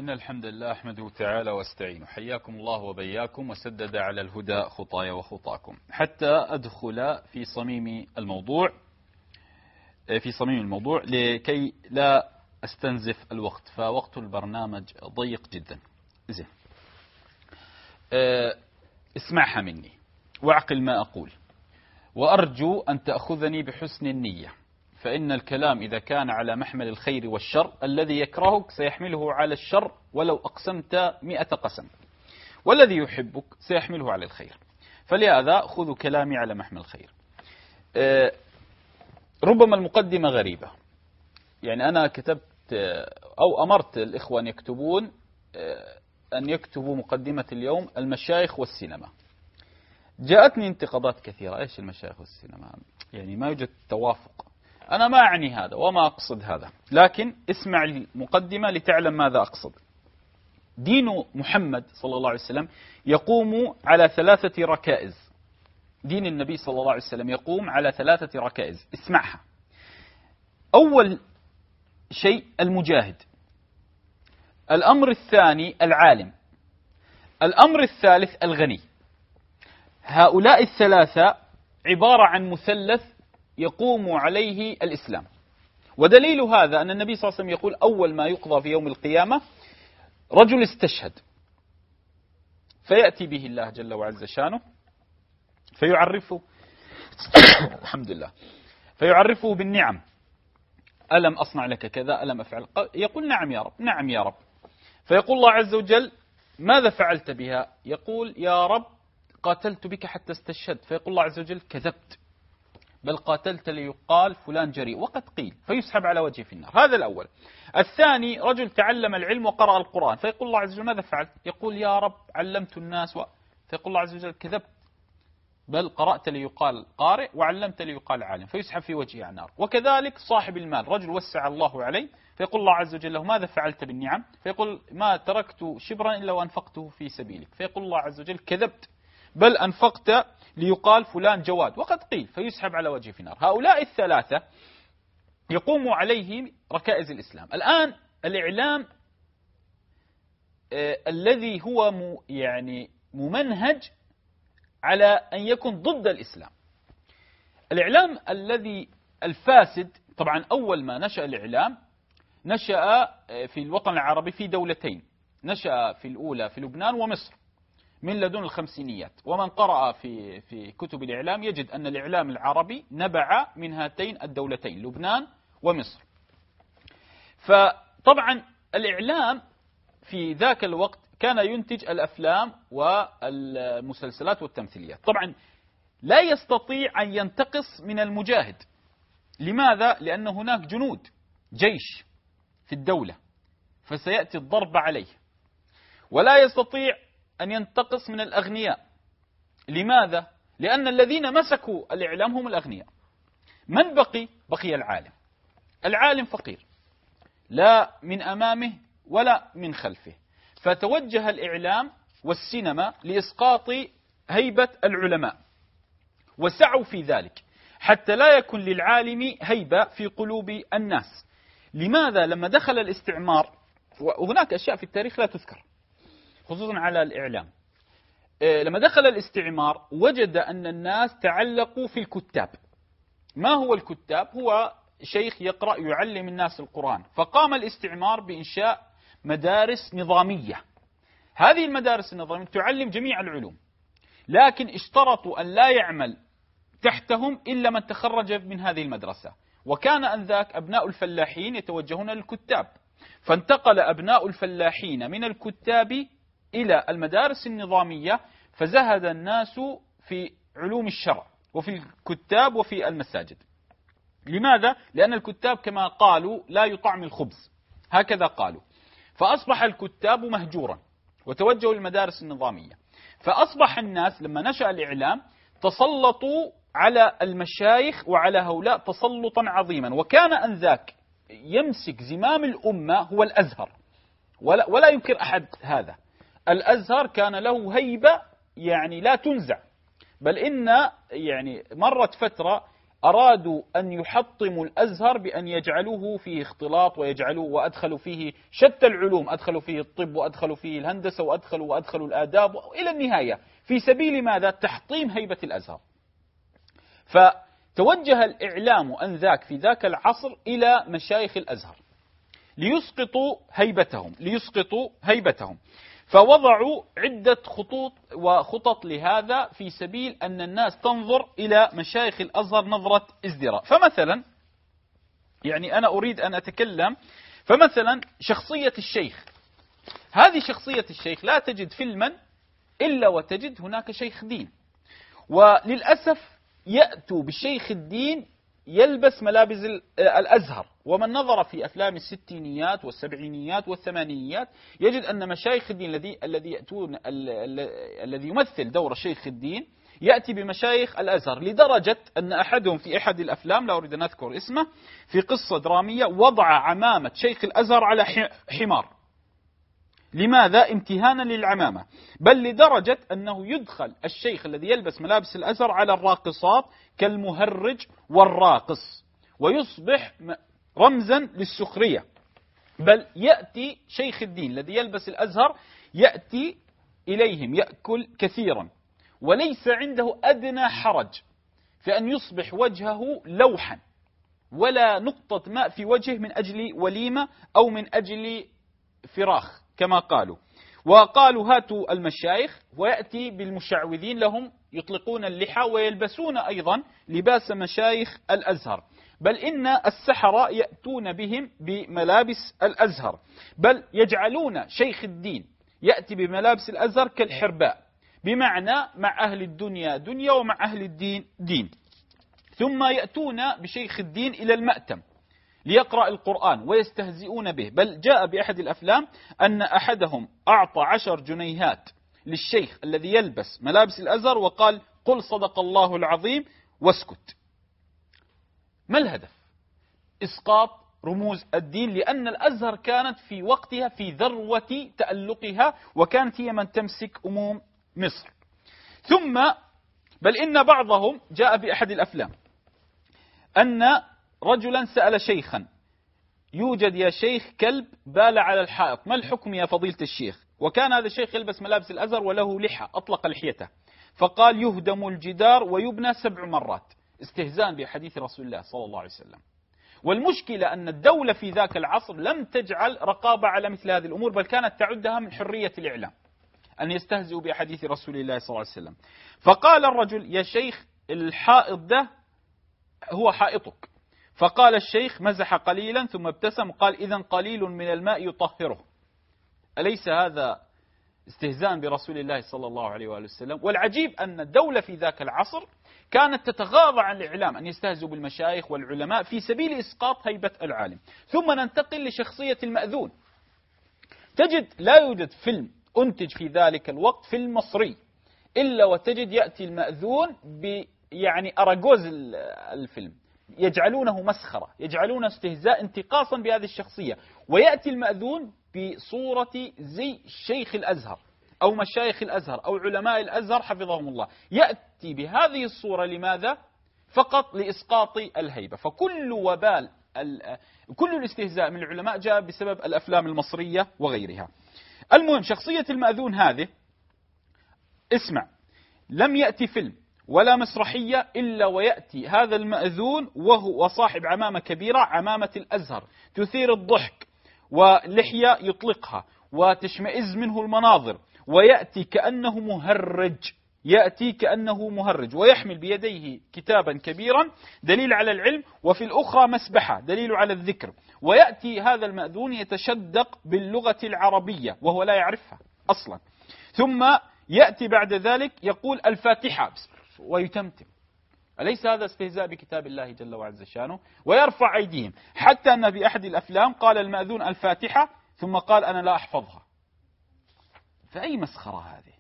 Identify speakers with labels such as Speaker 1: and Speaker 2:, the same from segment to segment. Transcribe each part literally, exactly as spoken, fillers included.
Speaker 1: إن الحمد لله أحمده تعالى واستعينه. حياكم الله وبياكم وسدد على الهدى خطايا وخطاكم. حتى أدخل في صميم الموضوع في صميم الموضوع لكي لا أستنزف الوقت، فوقت البرنامج ضيق جدا. زين، اسمعها مني واعقل ما أقول، وأرجو أن تأخذني بحسن النية، فإن الكلام إذا كان على محمل الخير والشر الذي يكرهك سيحمله على الشر ولو أقسمت مئة قسم، والذي يحبك سيحمله على الخير، فلهذا خذوا كلامي على محمل الخير. ربما المقدمة غريبة، يعني أنا كتبت أو أمرت الإخوة أن يكتبون أن يكتبوا مقدمة اليوم المشايخ والسينما. جاءتني انتقادات كثيرة، إيش المشايخ والسينما؟ يعني ما يوجد توافق. أنا ما أعني هذا وما أقصد هذا، لكن اسمع المقدمة لتعلم ماذا أقصد. دين محمد صلى الله عليه وسلم يقوم على ثلاثة ركائز. دين النبي صلى الله عليه وسلم يقوم على ثلاثة ركائز، اسمعها. أول شيء المجاهد، الأمر الثاني العالم، الأمر الثالث الغني. هؤلاء الثلاثة عبارة عن مثلث يقوم عليه الإسلام. ودليل هذا أن النبي صلى الله عليه وسلم يقول أول ما يقضى في يوم القيامة رجل استشهد، فيأتي به الله جل وعز شانه فيعرفه الحمد لله فيعرفه بالنعم. ألم أصنع لك كذا، ألم أفعل؟ يقول نعم يا رب، نعم يا رب. فيقول الله عز وجل ماذا فعلت بها؟ يقول يا رب قاتلت بك حتى استشهدت. فيقول الله عز وجل كذبت، بل قاتلت ليقال فلان جريء، وقد قيل، فيسحب على وجهه في النار. هذا الأول. الثاني رجل تعلم العلم وقرأ القرآن، فيقول الله عز وجل ماذا فعلت؟ يقول يا رب علمت الناس و... فيقول الله عز وجل كذبت، بل قرأت ليقال قارئ وعلمت ليقال عالم، فيسحب في وجهه على النار. وكذلك صاحب المال، رجل وسع الله عليه، فيقول الله عز وجل له ماذا فعلت بالنعم؟ فيقول ما تركت شبرا إلا وأنفقته في سبيلك. فيقول الله عز وجل كذبت، بل أنفقت ليقال فلان جواد، وقد قيل، فيسحب على وجهه في النار. هؤلاء الثلاثة يقوم عليهم ركائز الإسلام. الآن الإعلام آه الذي هو م يعني ممنهج على أن يكون ضد الإسلام. الإعلام الذي الفاسد، طبعا أول ما نشأ الإعلام نشأ في الوطن العربي في دولتين، نشأ في الأولى في لبنان ومصر من لدن الخمسينيات. ومن قرأ في في كتب الإعلام يجد أن الإعلام العربي نبع من هاتين الدولتين لبنان ومصر. فطبعا الإعلام في ذاك الوقت كان ينتج الأفلام والمسلسلات والتمثيليات. طبعا لا يستطيع أن ينتقص من المجاهد. لماذا؟ لأن هناك جنود جيش في الدولة، فسيأتي الضرب عليه. ولا يستطيع أن ينتقص من الأغنياء. لماذا؟ لأن الذين مسكوا الإعلام هم الأغنياء. من بقي؟ بقي العالم. العالم فقير، لا من أمامه ولا من خلفه. فتوجه الإعلام والسينما لإسقاط هيبة العلماء، وسعوا في ذلك حتى لا يكون للعالم هيبة في قلوب الناس. لماذا؟ لما دخل الاستعمار، وهناك أشياء في التاريخ لا تذكر خصوصا على الإعلام، لما دخل الاستعمار وجد أن الناس تعلقوا في الكتاب. ما هو الكتاب؟ هو شيخ يقرأ يعلم الناس القرآن. فقام الاستعمار بإنشاء مدارس نظامية. هذه المدارس النظامية تعلم جميع العلوم، لكن اشترطوا أن لا يعمل تحتهم إلا من تخرج من هذه المدرسة. وكان أنذاك أبناء الفلاحين يتوجهون للكتاب، فانتقل أبناء الفلاحين من الكتاب إلى المدارس النظامية، فزهد الناس في علوم الشرع وفي الكتاب وفي المساجد. لماذا؟ لأن الكتاب كما قالوا لا يطعم الخبز، هكذا قالوا. فأصبح الكتاب مهجورا وتوجهوا للمدارس النظامية. فأصبح الناس لما نشأ الإعلام تسلطوا على المشايخ وعلى هؤلاء تسلطا عظيما. وكان أنذاك يمسك زمام الأمة هو الأزهر، ولا, ولا ينكر أحد هذا. الأزهر كان له هيبة يعني لا تنزع، بل إن يعني مرت فترة أرادوا أن يحطموا الأزهر بأن يجعلوه فيه اختلاط ويجعلوه وأدخلوا فيه شتى العلوم، أدخلوا فيه الطب وأدخلوا فيه الهندسة وأدخلوا وأدخلوا الآداب إلى النهاية، في سبيل ماذا؟ تحطيم هيبة الأزهر. فتوجه الإعلام أنذاك في ذاك العصر إلى مشايخ الأزهر ليسقطوا هيبتهم ليسقطوا هيبتهم فوضعوا عدة خطوط وخطط لهذا في سبيل أن الناس تنظر إلى مشايخ الأزهر نظرة ازدراء. فمثلا يعني أنا أريد أن أتكلم، فمثلا شخصية الشيخ، هذه شخصية الشيخ لا تجد فيلما إلا وتجد هناك شيخ دين، وللأسف يأتوا بشيخ الدين يلبس ملابس الأزهر. ومن نظر في أفلام الستينيات والسبعينيات والثمانينيات يجد أن مشايخ الدين الذي الذي يأتون الذي يمثل دور شيخ الدين يأتي بمشايخ الأزهر، لدرجة أن أحدهم في أحد الأفلام لا أريد أن أذكر اسمه في قصة درامية وضع عمامة شيخ الأزهر على حمار. لماذا؟ امتهانا للعمامة. بل لدرجة أنه يدخل الشيخ الذي يلبس ملابس الأزهر على الراقصات كالمهرج والراقص ويصبح رمزا للسخرية. بل يأتي شيخ الدين الذي يلبس الأزهر يأتي إليهم يأكل كثيرا وليس عنده أدنى حرج في أن يصبح وجهه لوحا ولا نقطة ماء في وجهه من أجل وليمة أو من أجل فراخ كما قالوا. وقالوا هاتوا المشايخ، ويأتي بالمشعوذين لهم يطلقون اللحى ويلبسون أيضا لباس مشايخ الأزهر. بل إن السحرة يأتون بهم بملابس الأزهر، بل يجعلون شيخ الدين يأتي بملابس الأزهر كالحرباء، بمعنى مع أهل الدنيا دنيا ومع أهل الدين دين. ثم يأتون بشيخ الدين إلى المأتم ليقرأ القرآن ويستهزئون به. بل جاء بأحد الأفلام أن أحدهم أعطى عشر جنيهات للشيخ الذي يلبس ملابس الأزهر وقال قل صدق الله العظيم واسكت. ما الهدف؟ إسقاط رموز الدين، لأن الأزهر كانت في وقتها في ذروة تألقها وكانت هي من تمسك أموم مصر. ثم بل إن بعضهم جاء بأحد الأفلام أن رجلا سأل شيخا يوجد يا شيخ كلب بال على الحائط، ما الحكم يا فضيلة الشيخ؟ وكان هذا الشيخ يلبس ملابس الأزهر وله لحى، أطلق لحيته، فقال يهدم الجدار ويبنى سبع مرات، استهزاء بحديث رسول الله صلى الله عليه وسلم. والمشكلة أن الدولة في ذاك العصر لم تجعل رقابة على مثل هذه الأمور، بل كانت تعدها من حرية الإعلام أن يستهزئوا بحديث رسول الله صلى الله عليه وسلم. فقال الرجل يا شيخ الحائط ده هو حائطك. فقال الشيخ مزح قليلا ثم ابتسم قال إذن قليل من الماء يطهره. أليس هذا استهزاء برسول الله صلى الله عليه وآله وسلم؟ والعجيب أن الدولة في ذاك العصر كانت تتغاضى عن الإعلام أن يستهزئوا بالمشايخ والعلماء في سبيل إسقاط هيبة العالم. ثم ننتقل لشخصية المأذون. تجد لا يوجد فيلم أنتج في ذلك الوقت فيلم مصري إلا وتجد يأتي المأذون ب يعني أراجوز الفيلم، يجعلونه مسخرة، يجعلونه استهزاء انتقاصا بهذه الشخصية. ويأتي المأذون بصورة زي شيخ الأزهر أو مشايخ الأزهر أو علماء الأزهر حفظهم الله، يأتي بهذه الصورة لماذا؟ فقط لإسقاط الهيبة. فكل وبال كل الاستهزاء من العلماء جاء بسبب الأفلام المصرية وغيرها. المهم شخصية المأذون هذه، اسمع، لم يأتي فيلم ولا مسرحية إلا ويأتي هذا المأذون وهو صاحب عمامة كبيرة، عمامة الأزهر تثير الضحك ولحية يطلقها وتشمئز منه المناظر، ويأتي كأنه مهرج يأتي كأنه مهرج ويحمل بيديه كتابا كبيرا دليل على العلم، وفي الأخرى مسبحة دليل على الذكر. ويأتي هذا المأذون يتشدق باللغة العربية وهو لا يعرفها أصلا، ثم يأتي بعد ذلك يقول الفاتحة ويتمتم. أليس هذا استهزاء بكتاب الله جل وعز شانه؟ ويرفع أيديهم، حتى أن في أحد الأفلام قال المأذون الفاتحة ثم قال أنا لا أحفظها. فأي مسخرة هذه؟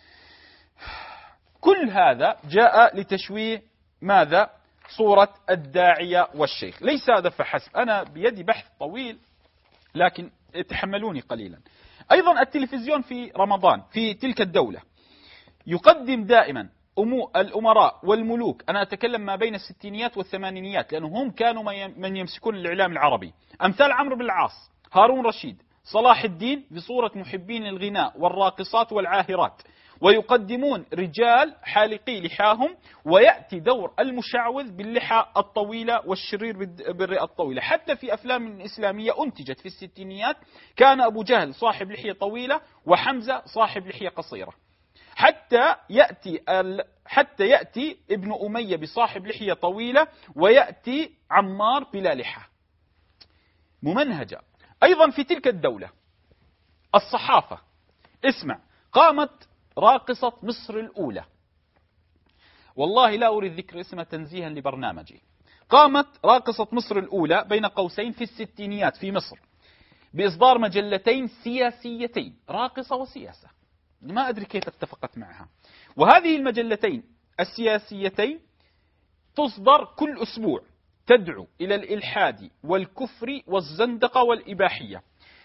Speaker 1: كل هذا جاء لتشويه ماذا؟ صورة الداعية والشيخ. ليس هذا فحسب، أنا بيدي بحث طويل لكن تحملوني قليلا. أيضا التلفزيون في رمضان في تلك الدولة يقدم دائما الأمراء والملوك، أنا أتكلم ما بين الستينيات والثمانينيات، لأنهم هم كانوا من يمسكون الإعلام العربي، أمثال عمرو بن العاص، هارون رشيد، صلاح الدين، بصورة محبين الغناء والراقصات والعاهرات، ويقدمون رجال حالقي لحاهم، ويأتي دور المشعوذ باللحى الطويلة والشرير بالرئة الطويلة. حتى في أفلام إسلامية أنتجت في الستينيات كان أبو جهل صاحب لحية طويلة وحمزة صاحب لحية قصيرة، حتى يأتي حتى يأتي ابن أمية بصاحب لحية طويلة، ويأتي عمار بلا لحى. ممنهجة. أيضا في تلك الدولة الصحافة، اسمع، قامت راقصة مصر الأولى، والله لا أريد ذكر اسمها تنزيها لبرنامجي، قامت راقصة مصر الأولى بين قوسين في الستينيات في مصر بإصدار مجلتين سياسيتين، راقصة وسياسة، ما أدري كيف اتفقت معها. وهذه المجلتين السياسيتين تصدر كل أسبوع، تدعو إلى الإلحاد والكفر والزندقة والإباحية.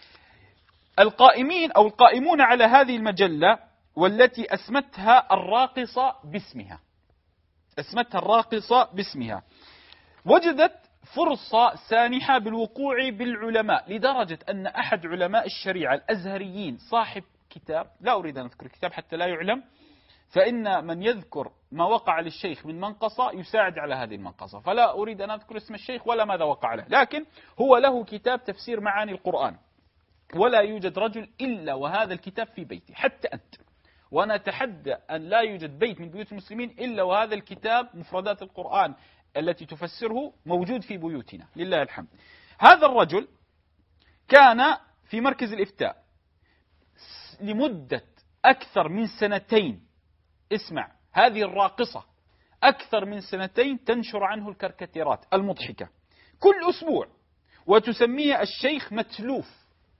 Speaker 1: القائمين أو القائمون على هذه المجلة والتي أسمتها الراقصة باسمها، أسمتها الراقصة باسمها، وجدت فرصة سانحة بالوقوع بالعلماء، لدرجة أن أحد علماء الشريعة الأزهريين صاحب كتاب، لا أريد أن أذكر الكتاب حتى لا يعلم، فإن من يذكر ما وقع للشيخ من منقصة يساعد على هذه المنقصة، فلا أريد أن أذكر اسم الشيخ ولا ماذا وقع له، لكن هو له كتاب تفسير معاني القرآن، ولا يوجد رجل إلا وهذا الكتاب في بيتي، حتى أنت، وأنا أتحدى أن لا يوجد بيت من بيوت المسلمين إلا وهذا الكتاب مفردات القرآن التي تفسره موجود في بيوتنا لله الحمد. هذا الرجل كان في مركز الإفتاء لمدة أكثر من سنتين، اسمع، هذه الراقصة أكثر من سنتين تنشر عنه الكاريكاتيرات المضحكة كل أسبوع، وتسميه الشيخ متلوف،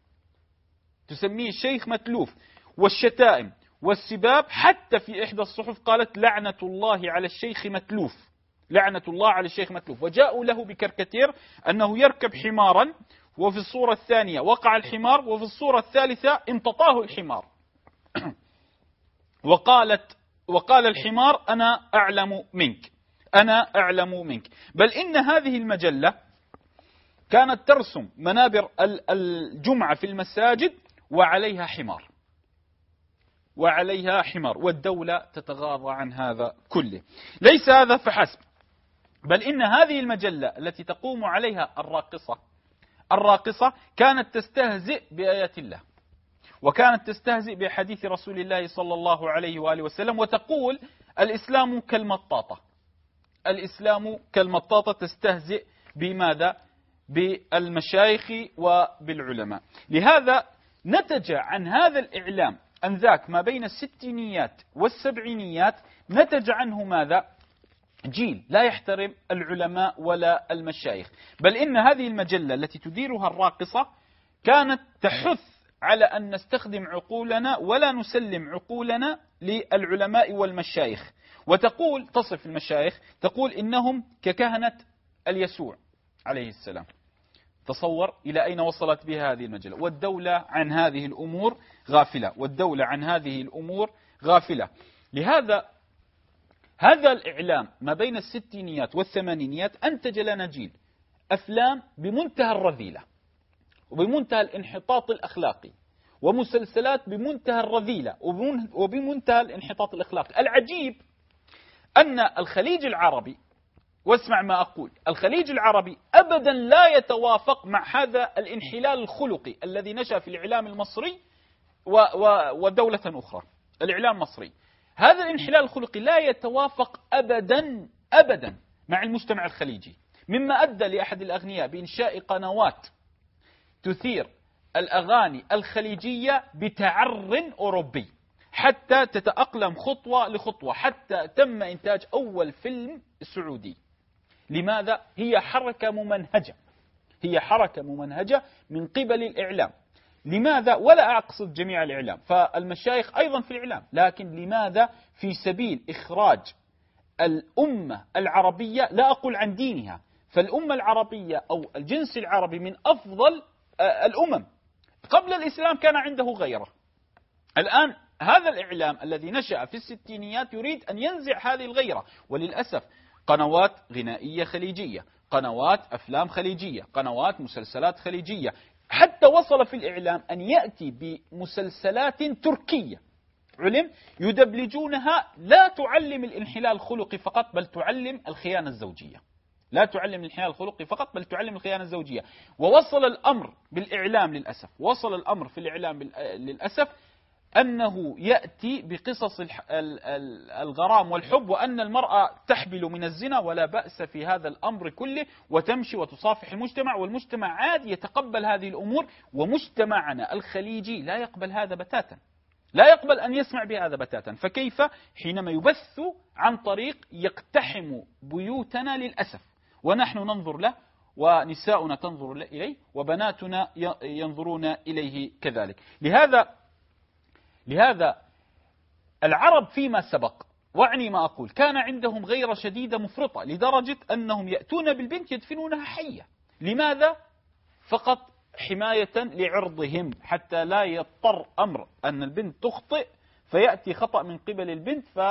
Speaker 1: تسميه الشيخ متلوف، والشتائم والسباب، حتى في إحدى الصحف قالت لعنة الله على الشيخ متلوف، لعنة الله على الشيخ متلوف. وجاءوا له بكاريكاتير أنه يركب حمارا، وفي الصورة الثانية وقع الحمار، وفي الصورة الثالثة امتطاه الحمار وقالت وقال الحمار أنا أعلم منك، أنا أعلم منك. بل إن هذه المجلة كانت ترسم منابر الجمعة في المساجد وعليها حمار، وعليها حمار، والدولة تتغاضى عن هذا كله. ليس هذا فحسب، بل إن هذه المجلة التي تقوم عليها الراقصة الراقصة كانت تستهزئ بآيات الله، وكانت تستهزئ بحديث رسول الله صلى الله عليه وآله وسلم، وتقول الإسلام كالمطاطة، الإسلام كالمطاطة، تستهزئ بماذا؟ بالمشايخ وبالعلماء. لهذا نتج عن هذا الإعلام أنذاك ما بين الستينيات والسبعينيات، نتج عنه ماذا؟ جيل لا يحترم العلماء ولا المشايخ. بل إن هذه المجلة التي تديرها الراقصة كانت تحث على أن نستخدم عقولنا ولا نسلم عقولنا للعلماء والمشايخ، وتقول، تصف المشايخ، تقول إنهم ككهنة اليسوع عليه السلام. تصور إلى أين وصلت بها هذه المجلة، والدولة عن هذه الأمور غافلة، والدولة عن هذه الأمور غافلة. لهذا هذا الإعلام ما بين الستينيات والثمانينيات أنتج لنا جيل أفلام بمنتهى الرذيلة وبمنتهى الانحطاط الأخلاقي، ومسلسلات بمنتهى الرذيلة وبمنتهى الانحطاط الأخلاقي. العجيب أن الخليج العربي، واسمع ما أقول، الخليج العربي أبدا لا يتوافق مع هذا الانحلال الخلقي الذي نشأ في الإعلام المصري ودولة أخرى. الإعلام المصري هذا الانحلال الخلقي لا يتوافق أبدا أبدا مع المجتمع الخليجي، مما أدى لأحد الأغنياء بإنشاء قنوات تثير الأغاني الخليجية بتعر أوروبي حتى تتأقلم خطوة لخطوة، حتى تم إنتاج أول فيلم سعودي. لماذا؟ هي حركة ممنهجة، هي حركة ممنهجة من قبل الإعلام. لماذا؟ ولا أقصد جميع الإعلام، فالمشايخ أيضا في الإعلام، لكن لماذا؟ في سبيل إخراج الأمة العربية، لا أقول عن دينها، فالأمة العربية أو الجنس العربي من أفضل الأمم. قبل الإسلام كان عنده غيره، الآن هذا الإعلام الذي نشأ في الستينيات يريد أن ينزع هذه الغيرة، وللأسف قنوات غنائية خليجية، قنوات أفلام خليجية، قنوات مسلسلات خليجية، حتى وصل في الإعلام أن يأتي بمسلسلات تركية علم يدبلجونها لا تعلم الانحلال الخلقي فقط، بل تعلم الخيانة الزوجية. لا تعلم الانحلال الخلقي فقط، بل تعلم الخيانة الزوجية. ووصل الأمر بالإعلام للأسف، وصل الأمر في الإعلام للأسف أنه يأتي بقصص الغرام والحب، وأن المرأة تحبل من الزنا ولا بأس في هذا الأمر كله، وتمشي وتصافح المجتمع، والمجتمع عاد يتقبل هذه الأمور. ومجتمعنا الخليجي لا يقبل هذا بتاتا، لا يقبل أن يسمع بهذا بتاتا. فكيف حينما يبث عن طريق يقتحم بيوتنا للأسف، ونحن ننظر له، ونساؤنا تنظر إليه، وبناتنا ينظرون إليه كذلك. لهذا لهذا العرب فيما سبق، وعني ما أقول، كان عندهم غيرة شديدة مفرطة لدرجة أنهم يأتون بالبنت يدفنونها حية. لماذا؟ فقط حماية لعرضهم، حتى لا يضطر أمر أن البنت تخطئ فيأتي خطأ من قبل البنت ف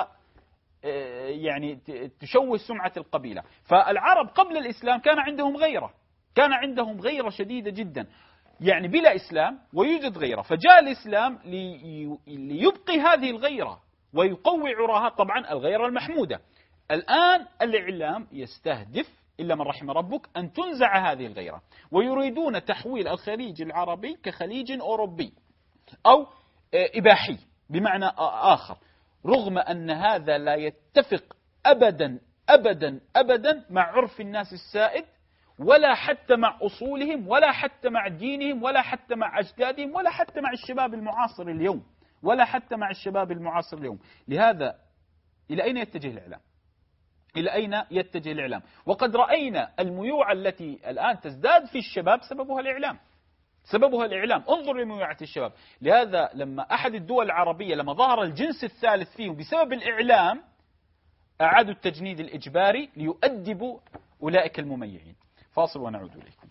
Speaker 1: يعني تشوه سمعة القبيلة. فالعرب قبل الإسلام كان عندهم غيرة، كان عندهم غيرة شديدة جدا، يعني بلا إسلام ويوجد غيرة. فجاء الإسلام ليبقي هذه الغيرة ويقوي عراها، طبعا الغيرة المحمودة. الآن الإعلام يستهدف إلا من رحم ربك أن تنزع هذه الغيرة، ويريدون تحويل الخليج العربي كخليج أوروبي أو إباحي بمعنى آخر، رغم أن هذا لا يتفق أبدا أبدا أبدا مع عرف الناس السائد، ولا حتى مع أصولهم، ولا حتى مع دينهم، ولا حتى مع أجدادهم، ولا حتى مع الشباب المعاصر اليوم، ولا حتى مع الشباب المعاصر اليوم. لهذا إلى أين يتجه الإعلام؟ إلى أين يتجه الإعلام؟ وقد رأينا الميوعة التي الآن تزداد في الشباب سببها الإعلام، سببها الإعلام. انظر لميوعة الشباب. لهذا لما أحد الدول العربية لما ظهر الجنس الثالث فيه بسبب الإعلام، أعادوا التجنيد الإجباري ليؤدبوا أولئك المميعين. فاصل ونعود إليكم.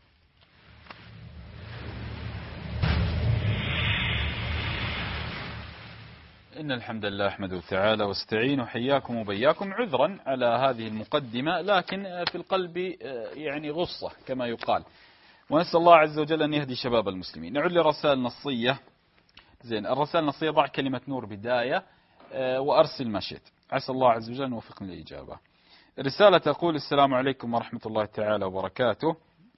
Speaker 1: إن الحمد لله أحمده تعالى واستعين، وحياكم وبياكم. عذرا على هذه المقدمة، لكن في القلب يعني غصة كما يقال، ونسأل الله عز وجل أن يهدي شباب المسلمين. نعود لرسائل نصية. زين، الرسائل النصية ضع كلمة نور بداية وأرسل ما شئت، عسى الله عز وجل أن يوفقني للإجابة. رسالة تقول: السلام عليكم ورحمة الله تعالى وبركاته.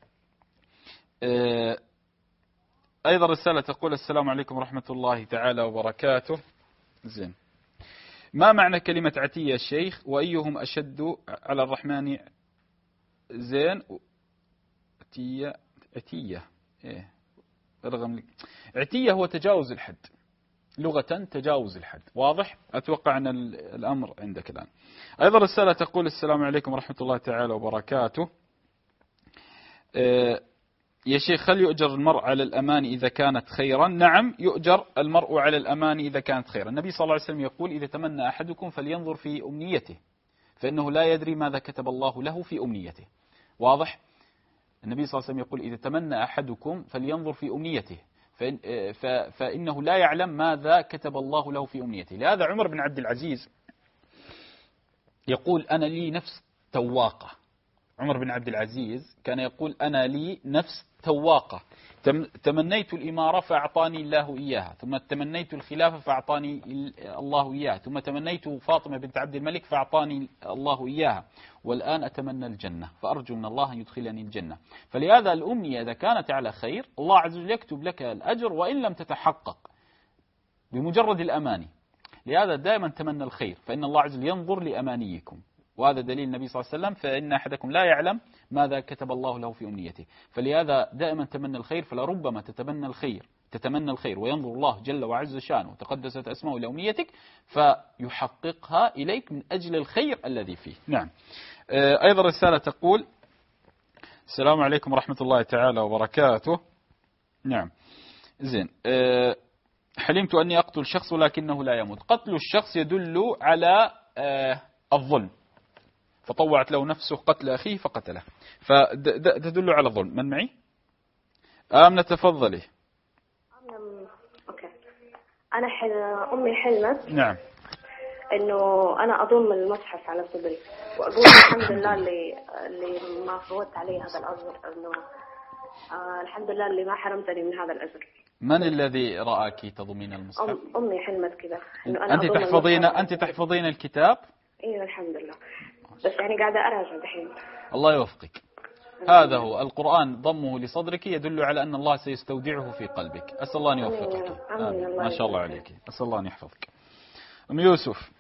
Speaker 1: أيضا رسالة تقول: السلام عليكم ورحمة الله تعالى وبركاته. زين، ما معنى كلمة عتية الشيخ؟ وأيهم أشد على الرحمن؟ زين، عتية عتية إيه رغم عتية هو تجاوز الحد، لغة تجاوز الحد، واضح؟ أتوقع أن الأمر عندك الآن. أيضا رسالة تقول: السلام عليكم ورحمة الله تعالى وبركاته. إيه يا شيخ، هل يؤجر المرء على الأمان إذا كانت خيرا؟ نعم، يؤجر المرء على الأمان إذا كانت خيرا. النبي صلى الله عليه وسلم يقول: إذا تمنى أحدكم فلينظر في أمنيته، فإنه لا يدري ماذا كتب الله له في أمنيته. واضح؟ النبي صلى الله عليه وسلم يقول: إذا تمنى أحدكم فلينظر في أمنيته، فإن فإنه لا يعلم ماذا كتب الله له في أمنيته. لهذا عمر بن عبد العزيز يقول: أنا لي نفس تواقة. عمر بن عبد العزيز كان يقول: أنا لي نفس تواقة، تمنيت الإمارة فأعطاني الله إياها، ثم تمنيت الخلافة فأعطاني الله إياها، ثم تمنيت فاطمة بنت عبد الملك فأعطاني الله إياها، والآن أتمنى الجنة، فأرجو من الله أن يدخلني الجنة. فلهذا الأمنية إذا كانت على خير الله عز وجل يكتب لك الأجر وإن لم تتحقق بمجرد الأماني. لهذا دائما تمنى الخير، فإن الله عز وجل ينظر لأمانيكم، وهذا دليل النبي صلى الله عليه وسلم: فإن أحدكم لا يعلم ماذا كتب الله له في أمنيته. فلهذا دائما تمنى الخير، فلربما تتمنى الخير تتمنى الخير وينظر الله جل وعز شانه وتقدست أسماؤه لأمنيتك فيحققها إليك من أجل الخير الذي فيه. نعم. أيضا رسالة تقول: السلام عليكم ورحمة الله تعالى وبركاته. نعم. زين، حلمت أني أقتل شخص ولكنه لا يموت. قتل الشخص يدل على الظلم، فطوعت له نفسه قتل أخيه فقتله، فتدل على الظلم. من معي؟ آمنة تفضلي.
Speaker 2: أنا حل... أمي حلمت
Speaker 1: نعم.
Speaker 2: إنه أنا أضم المصحف على صدري وأقول الحمد لله اللي اللي ما فوت علي هذا الأجر، إنه آه الحمد لله اللي ما حرمتني من هذا الأجر.
Speaker 1: من الذي رآك تضمين المصحف؟
Speaker 2: أم... أمي حلمت كذا إنه أنا
Speaker 1: أنت
Speaker 2: أضم
Speaker 1: تحفظين
Speaker 2: المصحف.
Speaker 1: أنت تحفظين الكتاب؟
Speaker 2: إيه الحمد لله، بس يعني قاعدة أراجع دحين.
Speaker 1: الله يوفقك. هذا هو القرآن، ضمه لصدرك يدل على أن الله سيستودعه في قلبك. أسأل الله أن يوفقك. آمين. ما شاء الله عليك. أسأل الله أن يحفظك. أم يوسف.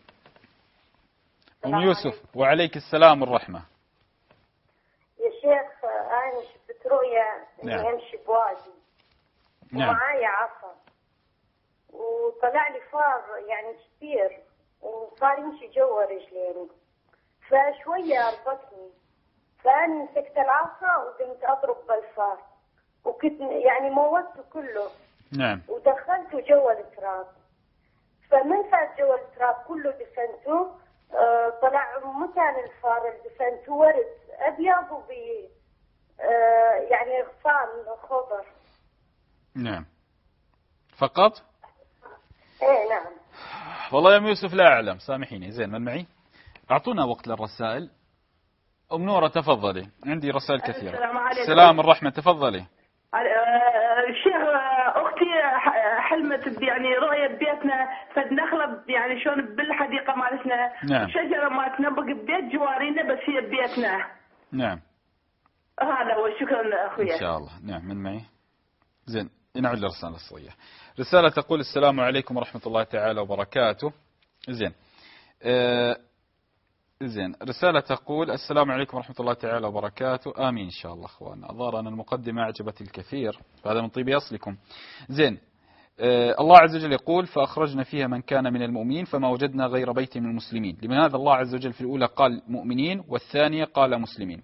Speaker 1: أم يوسف. وعليك السلام والرحمة.
Speaker 3: يا شيخ أنا شفت رؤيا إني
Speaker 1: نعم.
Speaker 3: أمشي بوادي
Speaker 1: نعم.
Speaker 3: ومعايا عصا وطلع لي فار يعني كثير وصار يمشي جوا رجلين، فشوية ربطني فأنا مسكت العصا وقمت أضرب بالفار وكنت يعني موته كله.
Speaker 1: نعم.
Speaker 3: ودخلته جوا التراب، فمن فات جوا التراب كله دفنته. آه طلع مكان الفار اللي دفنته ورد أبيض وبي آه يعني غصان خضر.
Speaker 1: نعم. فقط؟
Speaker 3: ايه نعم.
Speaker 1: والله يا أم يوسف لا أعلم، سامحيني. زين، من معي؟ أعطونا وقت للرسائل. أم نورة تفضلي، عندي رسائل كثيرة.
Speaker 4: السلام عليكم.
Speaker 1: السلام الرحمة، تفضلي.
Speaker 4: الشيخ أختي حلمت يعني رؤية بيتنا فنخلب يعني شلون بالحديقة مالتنا.
Speaker 1: نعم.
Speaker 4: شجرة مالتنا بقى ببيت جوارينا بس هي ببيتنا.
Speaker 1: نعم.
Speaker 4: هذا هو. شكرا أخويا.
Speaker 1: إن شاء الله. نعم، من معي؟ زين، نعود للرسالة الصغيرة. رسالة تقول السلام عليكم ورحمة الله تعالى وبركاته. زين. آه زين، رسالة تقول السلام عليكم ورحمة الله تعالى وبركاته. آمين إن شاء الله أخوانا. أظهر أن المقدمة أعجبت الكثير، فهذا من طيب أصلكم. زين. آه الله عز وجل يقول فأخرجنا فيها من كان من المؤمنين فما وجدنا غير بيت من المسلمين. لماذا الله عز وجل في الأولى قال مؤمنين والثانية قال مسلمين؟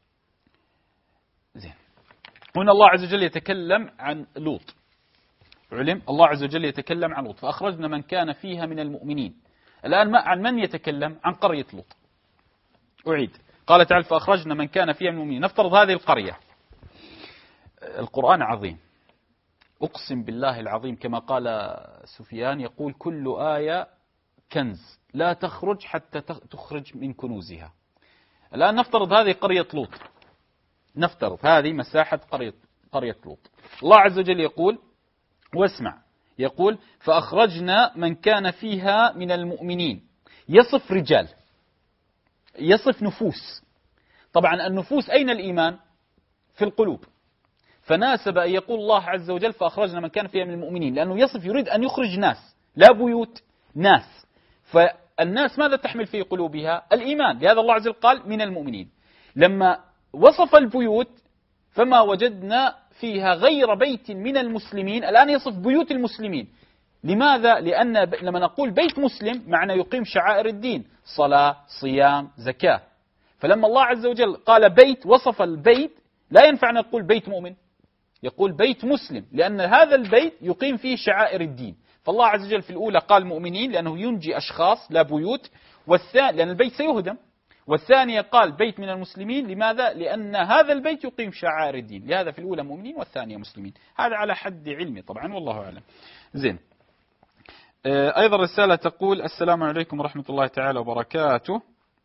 Speaker 1: زين. هنا الله عز وجل يتكلم عن لوط. علم الله عز وجل يتكلم عن لوط فأخرجنا من كان فيها من المؤمنين. الآن عن من يتكلم؟ عن قرية لوط. أعيد. قال تعالى فأخرجنا من كان فيها من المؤمنين. نفترض هذه القرية. القرآن عظيم، أقسم بالله العظيم كما قال سفيان يقول كل آية كنز لا تخرج حتى تخرج من كنوزها. الآن نفترض هذه قرية لوط، نفترض هذه مساحة قرية قرية لوط. الله عز وجل يقول واسمع، يقول فأخرجنا من كان فيها من المؤمنين. يصف رجال، يصف نفوس. طبعا النفوس أين الإيمان؟ في القلوب. فناسب أن يقول الله عز وجل فأخرجنا من كان فيها من المؤمنين، لأنه يصف يريد أن يخرج ناس، لا بيوت، ناس. فالناس ماذا تحمل في قلوبها؟ الإيمان. لهذا الله عز وجل قال من المؤمنين. لما وصف البيوت فما وجدنا فيها غير بيت من المسلمين. الآن يصف بيوت المسلمين. لماذا؟ لأن لما نقول بيت مسلم معنى يقيم شعائر الدين، صلاة، صيام، زكاة. فلما الله عز وجل قال بيت وصف البيت لا ينفع نقول بيت مؤمن، يقول بيت مسلم، لأن هذا البيت يقيم فيه شعائر الدين. فالله عز وجل في الأولى قال مؤمنين لأنه ينجي أشخاص لا بيوت، والثاني لأن البيت سيهدم، والثانية قال بيت من المسلمين. لماذا؟ لأن هذا البيت يقيم شعائر الدين. لهذا في الأولى مؤمنين والثانية مسلمين. هذا على حد علمي طبعا والله أعلم. زين. أيضا رسالة تقول السلام عليكم ورحمة الله تعالى وبركاته.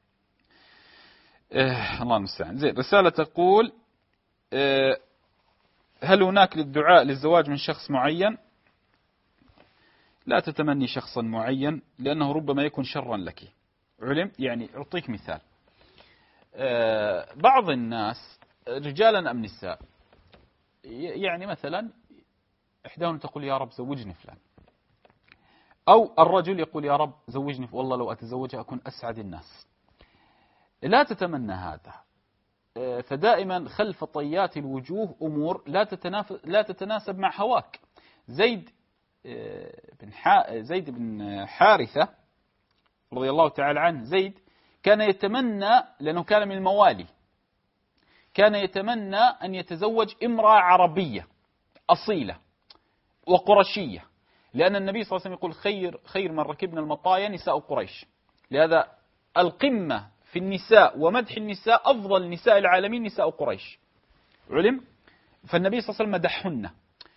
Speaker 1: الله المستعان. زين. رسالة تقول هل هناك للدعاء للزواج من شخص معين؟ لا تتمني شخصا معين لأنه ربما يكون شرا لك. علم؟ يعني أعطيك مثال. بعض الناس رجالا أم نساء يعني مثلا إحداهم تقول يا رب زوجني فلان، أو الرجل يقول يا رب زوجني والله لو أتزوجها أكون أسعد الناس. لا تتمنى هذا. فدائما خلف طيات الوجوه أمور لا لا تتناسب مع هواك. زيد بن زيد بن حارثة رضي الله تعالى عنه، زيد كان يتمنى لأنه كان من الموالي، كان يتمنى أن يتزوج امرأة عربية أصيلة وقرشية، لأن النبي صلى الله عليه وسلم يقول خير خير من ركبنا المطايا نساء قريش. لهذا القمة في النساء ومدح النساء أفضل نساء العالمين نساء قريش. علم؟ فالنبي صلى الله عليه وسلم مدحهن.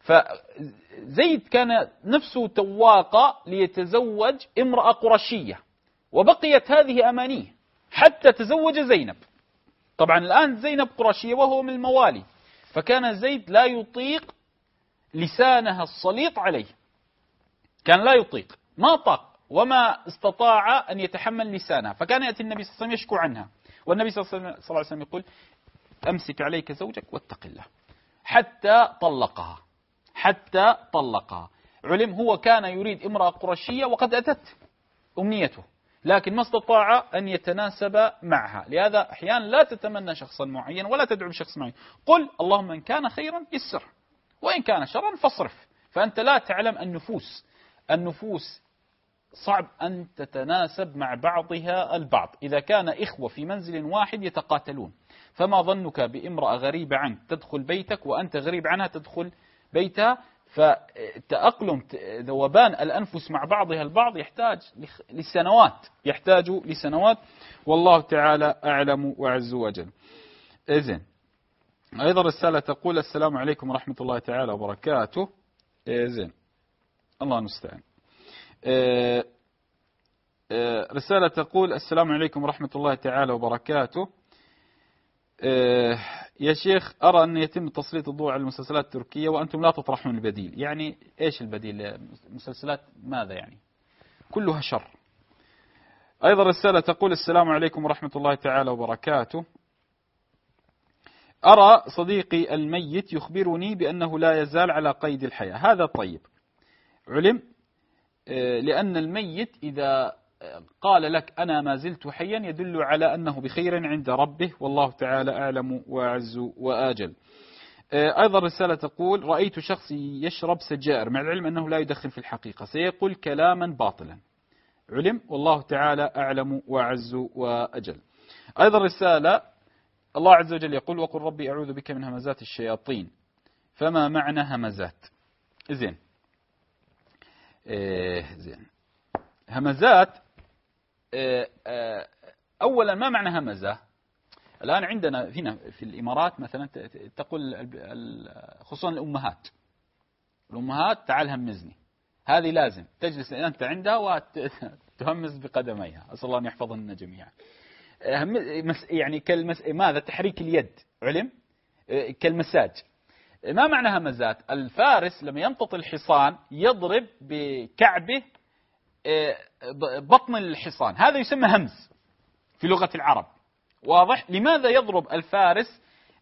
Speaker 1: فزيد كان نفسه تواقة ليتزوج امرأة قرشية، وبقيت هذه أمانيه حتى تزوج زينب. طبعا الآن زينب قرشية وهو من الموالي، فكان زيد لا يطيق لسانها السليط عليه، كان لا يطيق، ما طاق وما استطاع أن يتحمل لسانها، فكان يأتي النبي صلى الله عليه وسلم يشكو عنها، والنبي صلى الله عليه وسلم يقول أمسك عليك زوجك واتق الله، حتى طلقها حتى طلقها. علم هو كان يريد امرأة قرشية وقد أتت أمنيته، لكن ما استطاع أن يتناسب معها. لهذا أحيانا لا تتمنى شخصا معين ولا تدعو بشخص معين، قل اللهم إن كان خيرا يسر وإن كان شرا فاصرف، فأنت لا تعلم النفوس النفوس صعب أن تتناسب مع بعضها البعض. إذا كان إخوة في منزل واحد يتقاتلون، فما ظنك بامرأة غريبة عنك تدخل بيتك وأنت غريب عنها تدخل بيتها؟ فتأقلم ذوبان الأنفس مع بعضها البعض يحتاج لسنوات يحتاج لسنوات والله تعالى أعلم وعز وجل. إذن أيضا رسالة تقول السلام عليكم ورحمة الله تعالى وبركاته. إذن الله المستعان. رسالة تقول السلام عليكم ورحمة الله تعالى وبركاته. يا شيخ أرى أن يتم تسليط الضوء على المسلسلات التركية وأنتم لا تطرحون البديل. يعني إيش البديل؟ مسلسلات ماذا يعني؟ كلها شر. أيضا رسالة تقول السلام عليكم ورحمة الله تعالى وبركاته. أرى صديقي الميت يخبرني بأنه لا يزال على قيد الحياة، هذا طيب. علم لأن الميت إذا قال لك أنا ما زلت حيا يدل على أنه بخير عند ربه، والله تعالى أعلم وأعز وآجل. أيضا رسالة تقول رأيت شخص يشرب سجائر مع العلم أنه لا يدخن في الحقيقة، سيقول كلاما باطلا. علم والله تعالى أعلم وأعز وأجل. أيضا رسالة الله عز وجل يقول وقل ربي أعوذ بك من همزات الشياطين، فما معنى همزات؟ زين إيه زين همزات إيه إيه أولا ما معنى همزة؟ الآن عندنا هنا في الإمارات مثلا تقول خصوصا الأمهات الأمهات تعال همزني، هذه لازم تجلس أنت عندها وتهمز بقدميها، أسأل الله أن يحفظنا جميعا. يعني كالمس... ماذا تحريك اليد. علم كالمساج. ما معنى همزات؟ الفارس لما يمتط الحصان يضرب بكعبه بطن الحصان، هذا يسمى همز في لغة العرب. واضح؟ لماذا يضرب الفارس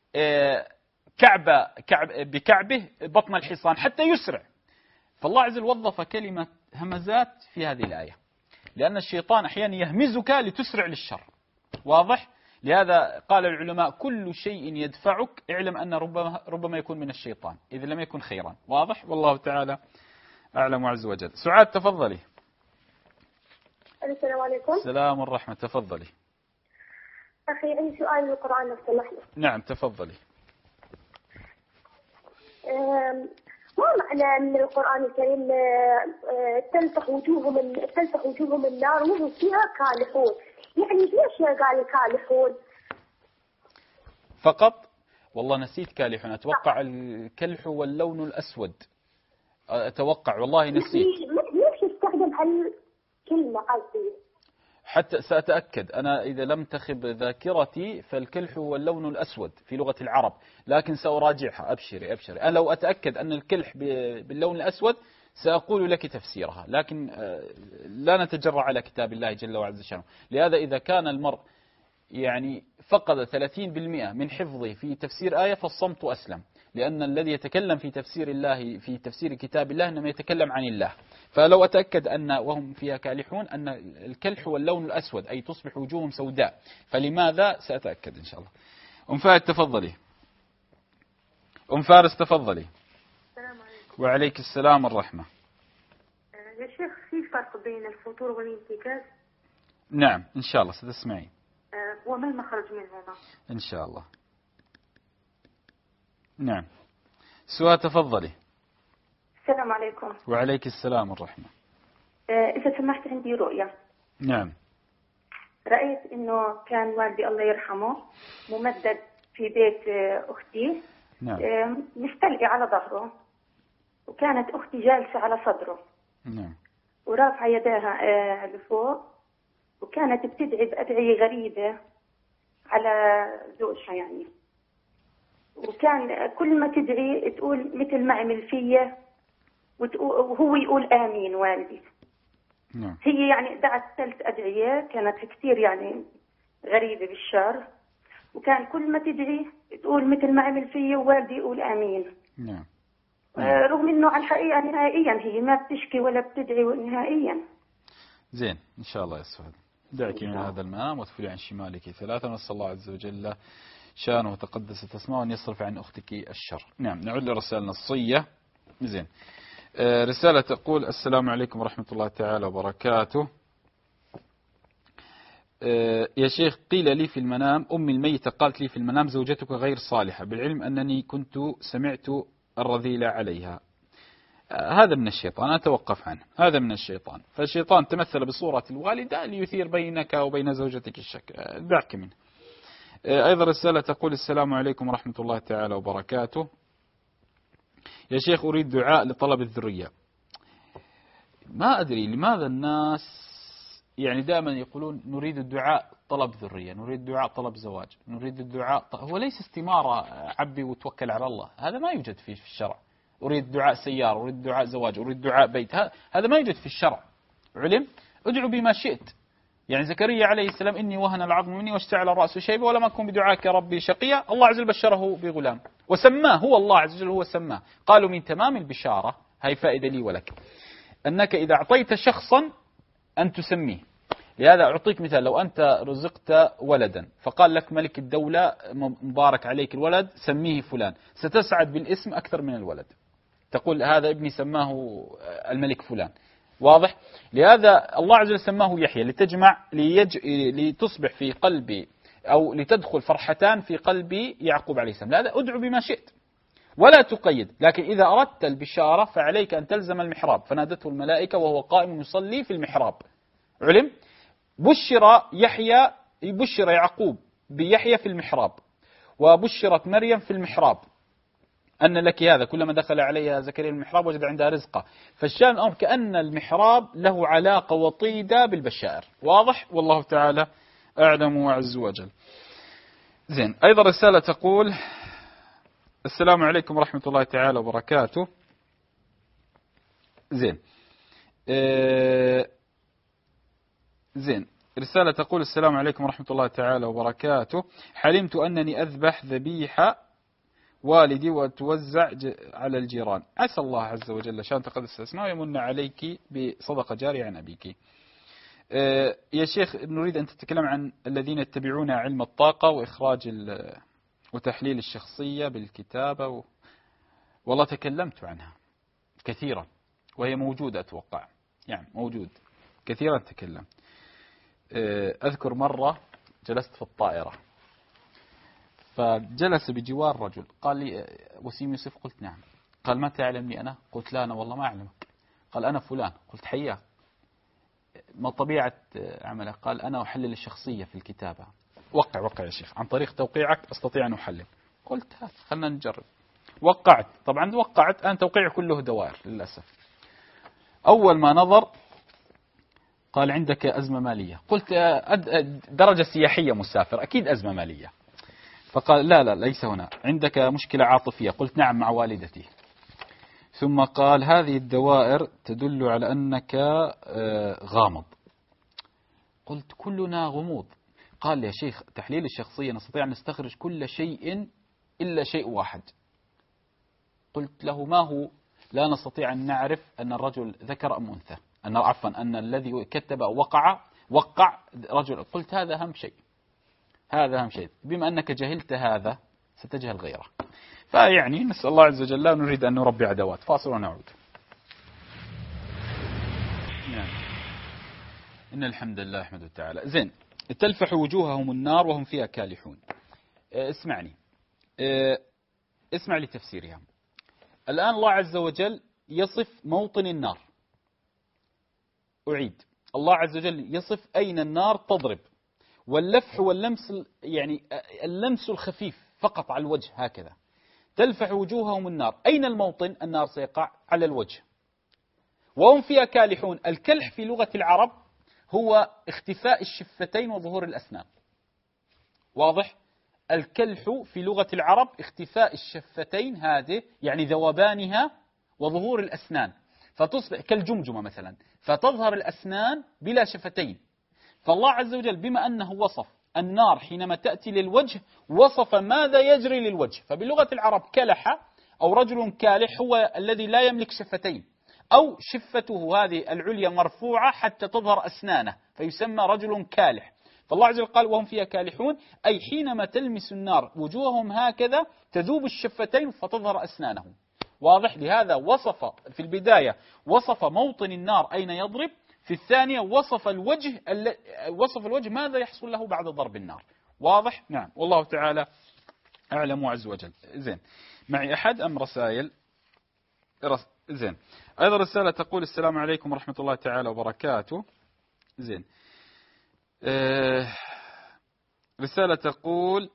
Speaker 1: كعب كعب بكعبه بطن الحصان؟ حتى يسرع. فالله عز وجل وظف كلمة همزات في هذه الآية، لأن الشيطان أحيانا يهمزك لتسرع للشر. واضح؟ لهذا قال العلماء كل شيء يدفعك اعلم أن ربما, ربما يكون من الشيطان إذا لم يكن خيرا. واضح؟ والله تعالى أعلم عز وجل. سعاد تفضلي.
Speaker 3: السلام عليكم.
Speaker 1: السلام والرحمة. تفضلي.
Speaker 3: أخي عندي سؤال من القرآن لو سمح لي.
Speaker 1: نعم تفضلي.
Speaker 3: ما معنى أن القرآن الكريم تلفح وجوههم تلفح وجوههم النار وهم فيها كالحون؟ يعني ليش قال كالحون
Speaker 1: فقط؟ والله نسيت كالحون، أتوقع الكلح واللون الأسود، أتوقع والله نسيت.
Speaker 3: ليش يستخدم هالكلمة قصدي؟
Speaker 1: حتى سأتأكد أنا إذا لم تخب ذاكرتي، فالكلح واللون الأسود في لغة العرب، لكن سأراجعها. أبشري أبشري، أنا لو أتأكد أن الكلح باللون الأسود سأقول لك تفسيرها، لكن لا نتجرأ على كتاب الله جل وعز شانه. لهذا إذا كان المرء يعني فقد ثلاثين بالمئة من حفظه في تفسير آية فالصمت أسلم، لأن الذي يتكلم في تفسير الله في تفسير كتاب الله إنما يتكلم عن الله. فلو أتأكد أن وهم فيها كالحون أن الكلح واللون الأسود أي تصبح وجوههم سوداء، فلماذا؟ سأتأكد إن شاء الله. أم فهد تفضلي. أم فارس تفضلي.
Speaker 3: السلام عليكم.
Speaker 1: وعليك السلام والرحمة.
Speaker 3: يا شيخ في فرق بين الفطور والانتكاس؟
Speaker 1: نعم إن شاء الله ستسمعين.
Speaker 3: وما المخرج منهما؟
Speaker 1: إن شاء الله. نعم سؤال تفضلي.
Speaker 3: السلام عليكم.
Speaker 1: وعليك السلام والرحمة.
Speaker 3: إذا سمحت عندي رؤية.
Speaker 1: نعم.
Speaker 3: رأيت إنه كان والدي الله يرحمه ممدد في بيت أختي.
Speaker 1: نعم.
Speaker 3: مستلقي على ظهره وكانت أختي جالسة على صدره
Speaker 1: نعم.
Speaker 3: ورافعة يداها آه لفوق، وكانت بتدعي بأدعية غريبة على زوجها يعني، وكان كل ما تدعي تقول مثل ما عمل فيا، وهو يقول آمين والدي.
Speaker 1: نعم.
Speaker 3: هي يعني دعت ثلاث أدعية كانت كثير يعني غريبة بالشر، وكان كل ما تدعي تقول مثل ما عمل فيا ووالدي يقول آمين.
Speaker 1: نعم.
Speaker 3: آه رغم إنه على الحقيقة نهائيا هي ما بتشكي ولا بتدعي نهائيا.
Speaker 1: زين إن شاء الله يسعد. دعك من هذا المنام وتفلي عن شمالك ثلاثا، ونسأل الله عز وجل شانه وتقدس تسمع أن يصرف عن أختك الشر. نعم. نعود لرسالة نصية. زين. آه رسالة تقول: السلام عليكم ورحمة الله تعالى وبركاته. آه يا شيخ، قيل لي في المنام أمي الميتة قالت لي في المنام زوجتك غير صالحة، بالعلم أنني كنت سمعت الرذيلة عليها. آه هذا من الشيطان، أتوقف عنه، هذا من الشيطان. فالشيطان تمثل بصورة الوالدة ليثير بينك وبين زوجتك الشك. آه دعك منه. آه أيضا رسالة تقول: السلام عليكم ورحمة الله تعالى وبركاته. يا شيخ، أريد دعاء لطلب الذرية. ما أدري لماذا الناس يعني دائما يقولون نريد الدعاء طلب ذرية، نريد الدعاء طلب زواج، نريد الدعاء ط... هو ليس استمارة عبي وتوكل على الله، هذا ما يوجد في الشرع. أريد دعاء سيارة، أريد دعاء زواج، أريد دعاء بيت، هذا ما يوجد في الشرع. علم ادعو بما شئت. يعني زكريا عليه السلام: إني وهن العظم مني واشتعل الرأس شيبة ولم أكن بدعائك ربي شقيا. الله عز وجل بشره بغلام وسماه، هو الله عز وجل هو سماه. قالوا من تمام البشارة، هاي فائدة لي ولك، أنك إذا أعطيت شخصا أن تسميه. لهذا أعطيك مثال: لو أنت رزقت ولدا فقال لك ملك الدولة مبارك عليك الولد سميه فلان، ستسعد بالاسم أكثر من الولد. تقول هذا ابني سماه الملك فلان. واضح؟ لهذا الله عز وجل سماه يحيى لتجمع ليج... لتصبح في قلبي أو لتدخل فرحتان في قلب يعقوب عليه السلام. لهذا أدعو بما شئت ولا تقيد، لكن إذا أردت البشارة فعليك أن تلزم المحراب. فنادته الملائكة وهو قائم يصلي في المحراب. علم؟ بشر يحيى بشر يعقوب بيحيى في المحراب، وبشرت مريم في المحراب أن لك هذا. كلما دخل عليها زكريا المحراب وجد عندها رزقا. فالشان الأمر كأن المحراب له علاقة وطيدة بالبشائر. واضح؟ والله تعالى أعلم وعز وجل. زين. أيضا رسالة تقول: السلام عليكم ورحمة الله تعالى وبركاته. زين. آه زين. رسالة تقول: السلام عليكم ورحمة الله تعالى وبركاته. حلمت أنني أذبح ذبيحة والدي وتوزع على الجيران. عسى الله عز وجل شان تقدس اسمه يمن عليك بصدقة جارية عن أبيك. آه يا شيخ، نريد أن تتكلم عن الذين يتبعون علم الطاقة وإخراج وتحليل الشخصية بالكتابة و... والله تكلمت عنها كثيرا وهي موجودة أتوقع، يعني موجود كثيرا تكلم. أذكر مرة جلست في الطائرة فجلس بجوار رجل قال لي: وسيم يوسف؟ قلت نعم. قال: ما تعلمني أنا؟ قلت لا أنا والله ما أعلمك. قال: أنا فلان. قلت حياك. ما طبيعة عمله؟ قال: أنا أحلل الشخصية في الكتابة. وقع وقع يا شيخ، عن طريق توقيعك أستطيع أن أحلل. قلت هات خلنا نجرب. وقعت. طبعا وقعت أنا توقيع كله دوائر للأسف. أول ما نظر قال: عندك أزمة مالية. قلت: درجة سياحية مسافر أكيد أزمة مالية. فقال: لا لا ليس هنا. عندك مشكلة عاطفية. قلت: نعم مع والدتي. ثم قال: هذه الدوائر تدل على أنك غامض. قلت: كلنا غموض. قال: يا شيخ تحليل الشخصية نستطيع أن نستخرج كل شيء إلا شيء واحد. قلت له: ما هو؟ لا نستطيع أن نعرف أن الرجل ذكر أم أنثى، أن عفوا أن الذي كتب وقع وقع رجل. قلت: هذا أهم شيء، هذا أهم شيء. بما أنك جهلت هذا ستجهل غيره. فيعني نسأل الله عز وجل، لا نريد أن نربي عدوات. فاصل ونعود. يعني إن الحمد لله أحمده تعالى. زين. تلفح وجوههم النار وهم فيها كالحون. اسمعني، اسمع لتفسيرها. الآن الله عز وجل يصف موطن النار. أعيد، الله عز وجل يصف أين النار تضرب، واللفح واللمس يعني اللمس الخفيف فقط على الوجه هكذا. تلفح وجوههم النار. أين الموطن؟ النار سيقع على الوجه وهم فيها كالحون. الكلح في لغة العرب هو اختفاء الشفتين وظهور الأسنان. واضح؟ الكلح في لغة العرب اختفاء الشفتين، هذه يعني ذوبانها وظهور الأسنان، فتصبح كالجمجمة مثلا، فتظهر الأسنان بلا شفتين. فالله عز وجل بما أنه وصف النار حينما تأتي للوجه وصف ماذا يجري للوجه. فبلغة العرب كلح أو رجل كالح هو الذي لا يملك شفتين، أو شفته هذه العليا مرفوعة حتى تظهر أسنانه، فيسمى رجل كالح. فالله عز وجل قال وهم فيها كالحون، أي حينما تلمس النار وجوههم هكذا تذوب الشفتين فتظهر أسنانهم. واضح؟ لهذا وصف في البداية وصف موطن النار أين يضرب، في الثانية وصف الوجه وصف الوجه ماذا يحصل له بعد ضرب النار. واضح؟ نعم، والله تعالى أعلم عز وجل. زين، معي أحد أم رسائل؟ رس... زين. أيضا رسالة تقول السلام عليكم ورحمة الله تعالى وبركاته. زين. آه... رسالة تقول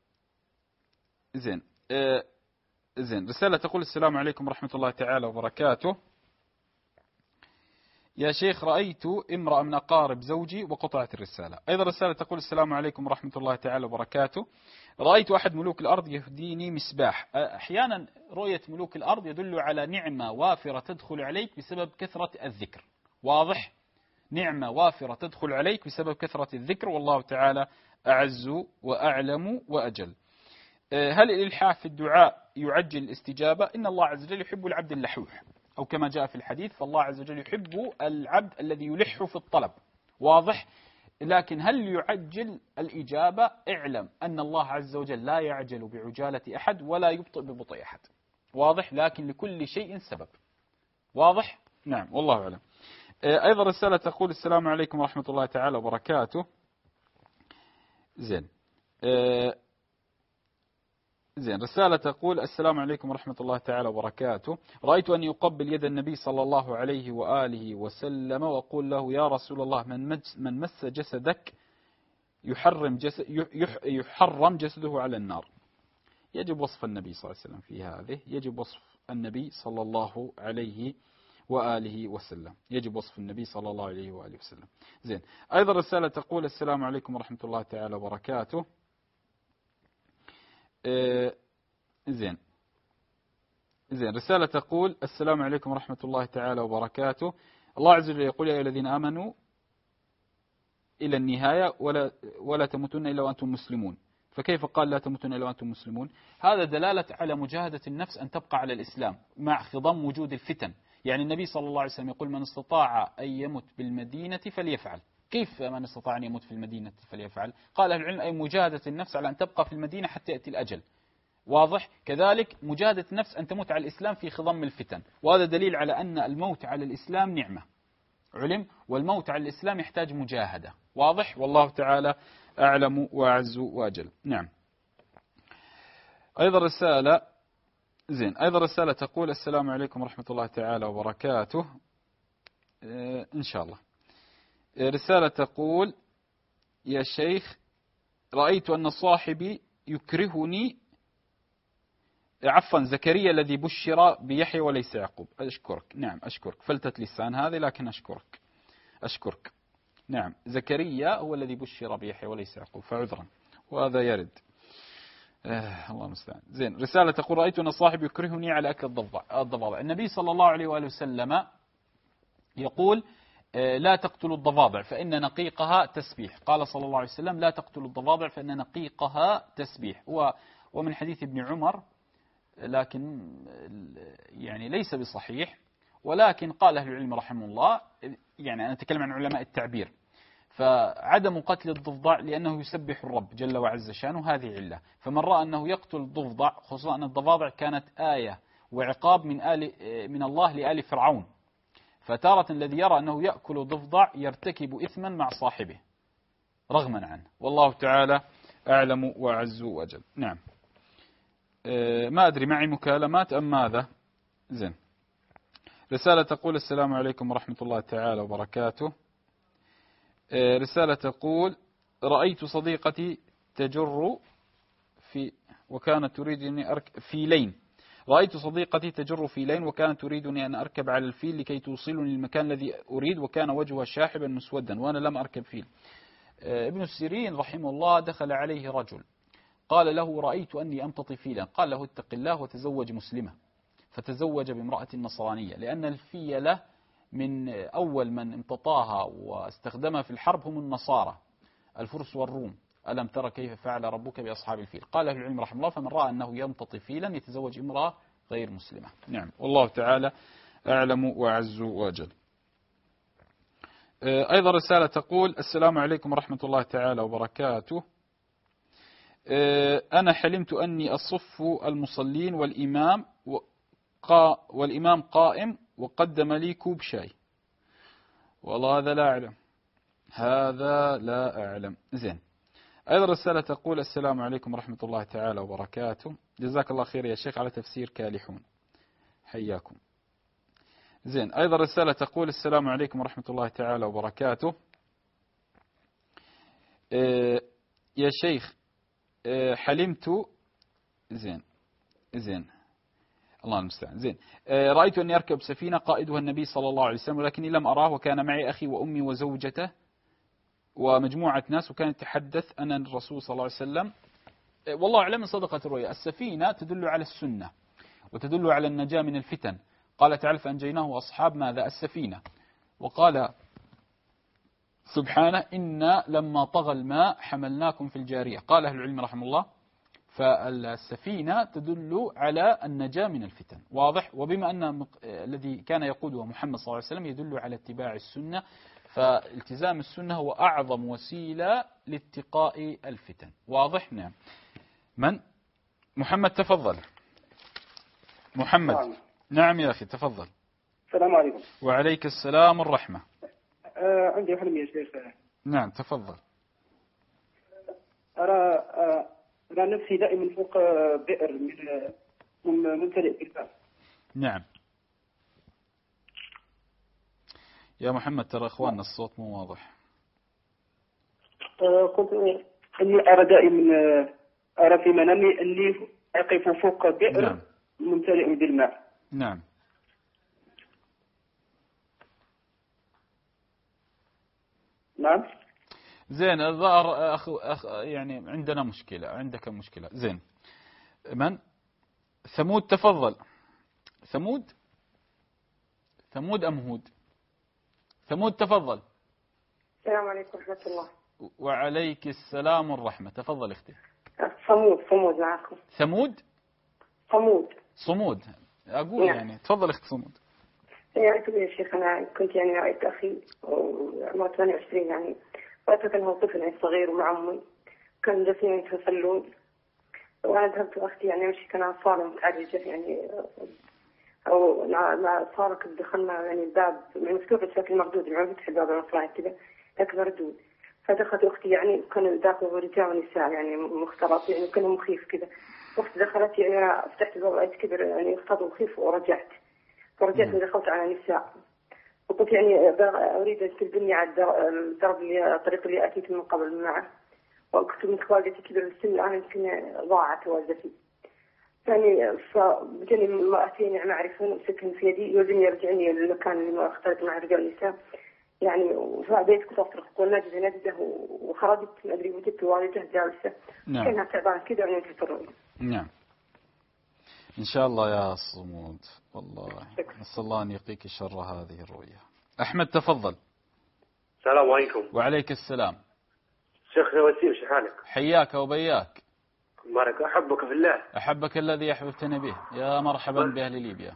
Speaker 1: زين آه... زين رسالة تقول السلام عليكم ورحمة الله تعالى وبركاته. يا شيخ رأيت امرأة من أقارب زوجي وقطعت الرسالة. أيضا رسالة تقول السلام عليكم ورحمة الله تعالى وبركاته. رأيت أحد ملوك الأرض يهديني مسباح. أحيانا رؤية ملوك الأرض يدل على نعمة وافرة تدخل عليك بسبب كثرة الذكر. واضح؟ نعمة وافرة تدخل عليك بسبب كثرة الذكر، والله تعالى أعز وأعلم وأجل. هل الإلحاح في الدعاء يعجل الاستجابة؟ إن الله عز وجل يحب العبد اللحوح، أو كما جاء في الحديث فالله عز وجل يحب العبد الذي يلح في الطلب. واضح؟ لكن هل يعجل الإجابة؟ اعلم أن الله عز وجل لا يعجل بعجالة أحد ولا يبطئ ببطئ أحد. واضح؟ لكن لكل شيء سبب. واضح؟ نعم، والله أعلم. أيضا رسالة تقول السلام عليكم ورحمة الله تعالى وبركاته. زين زين رسالة تقول السلام عليكم ورحمة الله تعالى وبركاته. رأيت أن يقبل يد النبي صلى الله عليه وآله وسلم وقول له يا رسول الله من من مس جسدك يحرم جسد يحرم جسده على النار. يجب وصف النبي صلى الله عليه وسلم في هذه، يجب وصف النبي صلى الله عليه وآله وسلم، يجب وصف النبي صلى الله عليه وآله وسلم. زين. أيضا رسالة تقول السلام عليكم ورحمة الله تعالى وبركاته. آه زين زين رسالة تقول السلام عليكم ورحمة الله تعالى وبركاته. الله عز وجل يقول يا أيها الذين آمنوا إلى النهاية ولا ولا تموتن إلا وأنتم مسلمون، فكيف قال لا تموتن إلا وأنتم مسلمون؟ هذا دلالة على مجاهدة النفس أن تبقى على الإسلام مع خضم وجود الفتن. يعني النبي صلى الله عليه وسلم يقول من استطاع أن يموت بالمدينة فليفعل. كيف من استطاع أن يموت في المدينة فليفعل؟ قال أهل العلم أي مجاهدة النفس على أن تبقى في المدينة حتى يأتي الأجل. واضح؟ كذلك مجاهدة النفس أن تموت على الإسلام في خضم الفتن، وهذا دليل على أن الموت على الإسلام نعمة علم، والموت على الإسلام يحتاج مجاهدة. واضح؟ والله تعالى أعلم وأعز وأجل. نعم. أيضا رسالة زين أيضا رسالة تقول السلام عليكم ورحمة الله تعالى وبركاته. اه إن شاء الله. رسالة تقول يا شيخ رأيت أن صاحبي يكرهني عفوا زكريا الذي بشر بيحيى وليس يعقوب. أشكرك. نعم أشكرك. فلتة لسان هذه لكن أشكرك أشكرك. نعم زكريا هو الذي بشر بيحيى وليس يعقوب، فعذرا وهذا يرد. آه الله المستعان. زين. رسالة تقول رأيت أن صاحبي يكرهني على أكل الضفادع. النبي صلى الله عليه وآله وسلم يقول لا تقتلوا الضفادع فإن نقيقها تسبيح. قال صلى الله عليه وسلم لا تقتلوا الضفادع فإن نقيقها تسبيح. ومن حديث ابن عمر لكن يعني ليس بصحيح، ولكن قال أهل العلم رحمه الله، يعني أنا أتكلم عن علماء التعبير، فعدم قتل الضفدع لأنه يسبح الرب جل وعز شانه هذه علة. فمن رأى أنه يقتل الضفدع، خصوصا أن الضفادع كانت آية وعقاب من آل من الله لآل فرعون، فتارة الذي يرى أنه يأكل ضفدع يرتكب إثما مع صاحبه رغما عنه، والله تعالى أعلم وأعز وأجل. نعم. ما أدري معي مكالمات أم ماذا؟ زين. رسالة تقول السلام عليكم ورحمة الله تعالى وبركاته. رسالة تقول رأيت صديقتي تجر في وكانت تريدني أركب فيلين. رأيت صديقتي تجر فيلين وكانت تريدني أن أركب على الفيل لكي توصلني للمكان الذي أريد، وكان وجهها شاحبا مسودا وأنا لم أركب فيل. ابن السيرين رحمه الله دخل عليه رجل قال له: رأيت أني أمتطي فيلا. قال له: اتق الله وتزوج مسلمة. فتزوج بامرأة نصرانية، لأن الفيلة من أول من امتطاها واستخدمها في الحرب هم النصارى الفرس والروم. ألم ترى كيف فعل ربك بأصحاب الفيل؟ قال أهل العلم رحمه الله: فمن رأى أنه يمتطي فيلا يتزوج امرأة غير مسلمة. نعم، والله تعالى أعلم وأعز وأجل. أيضا رسالة تقول: السلام عليكم ورحمة الله تعالى وبركاته. أنا حلمت أني أصف المصلين والإمام والإمام قائم وقدم لي كوب شاي. والله هذا لا أعلم، هذا لا أعلم. زين. أيضا رسالة تقول: السلام عليكم ورحمة الله تعالى وبركاته. جزاك الله خير يا شيخ على تفسير كالحون، حياكم. زين. أيضا رسالة تقول: السلام عليكم ورحمة الله تعالى وبركاته. إيه يا شيخ، إيه حلمت. زين زين الله المستعان. زين. إيه رأيت أني أركب سفينة قائدها النبي صلى الله عليه وسلم، ولكني لم أراه، وكان معي أخي وأمي وزوجته ومجموعة ناس، وكانت تحدث أن الرسول صلى الله عليه وسلم. إيه والله أعلم من صدقة الرؤيا. السفينة تدل على السنة وتدل على النجاة من الفتن. قال تعالى: فأنجيناه أصحاب ماذا؟ السفينة. وقال سبحانه: إنا لما طغى الماء حملناكم في الجارية. قال أهل العلم رحمه الله: فالسفينة تدل على النجاة من الفتن. واضح؟ وبما أن الذي كان يقوده محمد صلى الله عليه وسلم يدل على اتباع السنة، فالتزام السنة هو أعظم وسيلة لاتقاء الفتن. واضح؟ نعم. من؟ محمد تفضل. محمد. نعم, نعم يا أخي تفضل.
Speaker 5: السلام عليكم.
Speaker 1: وعليك السلام والرحمة.
Speaker 5: آه عندي حلم يا شيخ.
Speaker 1: نعم تفضل.
Speaker 5: أرى آه أرى نفسي دائما فوق بئر من ممتلئ بالماء.
Speaker 1: نعم يا محمد، ترى إخواننا الصوت مو واضح.
Speaker 5: آه كنت أني أرى دائما أرى في منامي أني أقف فوق بئر. نعم. ممتلئ بالماء.
Speaker 1: نعم.
Speaker 5: نعم.
Speaker 1: زين. الظاهر أخ... أخ... يعني عندنا مشكلة، عندك مشكلة. زين. من؟ ثمود تفضل. ثمود ثمود أم هود؟ ثمود تفضل.
Speaker 2: السلام عليكم ورحمة الله.
Speaker 1: وعليك السلام والرحمة. تفضل اختي.
Speaker 2: صمود صمود معكم.
Speaker 1: ثمود
Speaker 2: صمود
Speaker 1: صمود أقول. نعم. يعني تفضل اخت صمود.
Speaker 2: يعني كنت يا شيخ أنا كنت يعني رأيت أخي عمره ثمانية وعشرين، يعني رأيته كان هو طفل يعني صغير ومع أمي، كان جالسين يتسلون، وأنا ذهبت وأختي يعني أمشي، كان صالة متعرجة يعني، أو مع صالة كنت دخلنا يعني الباب مفتوح بشكل مردود، يعني فتح الباب المفرعي كذا لكن مردود، فدخلت أختي يعني كان داخل رجال ونساء يعني مختلط، يعني كان مخيف كذا. أختي دخلت يعني أنا فتحت الباب رأيت كبر يعني اختلط مخيف ورجعت فرجعت ودخلت على نساء، وقلت يعني أريد أن تدلني على الدرب اللي الطريق اللي أتيت من قبل معه، وقلت من والدتي كبر السن الآن يمكن ضاعت والدتي، يعني فجاني امرأتين يعني أعرفهم وسكن في يدي يوزني يرجعني للمكان اللي اختلط مع رجال النساء يعني، فبيت كنت أصرخ قول نجدة نجدة، وخرجت ما أدري وجدت والدته جالسة. نعم. كانها تعبانة كذا يعني تفرغ.
Speaker 1: نعم إن شاء الله يا صمود، والله نسأل الله أن يقيك شر هذه الرؤيا. أحمد تفضل.
Speaker 6: السلام عليكم.
Speaker 1: وعليك السلام.
Speaker 6: شيخ وسيم شو حالك؟
Speaker 1: حياك وبياك.
Speaker 6: بارك. أحبك في الله.
Speaker 1: أحبك الذي أحببتني به. يا مرحبا بأهل ليبيا.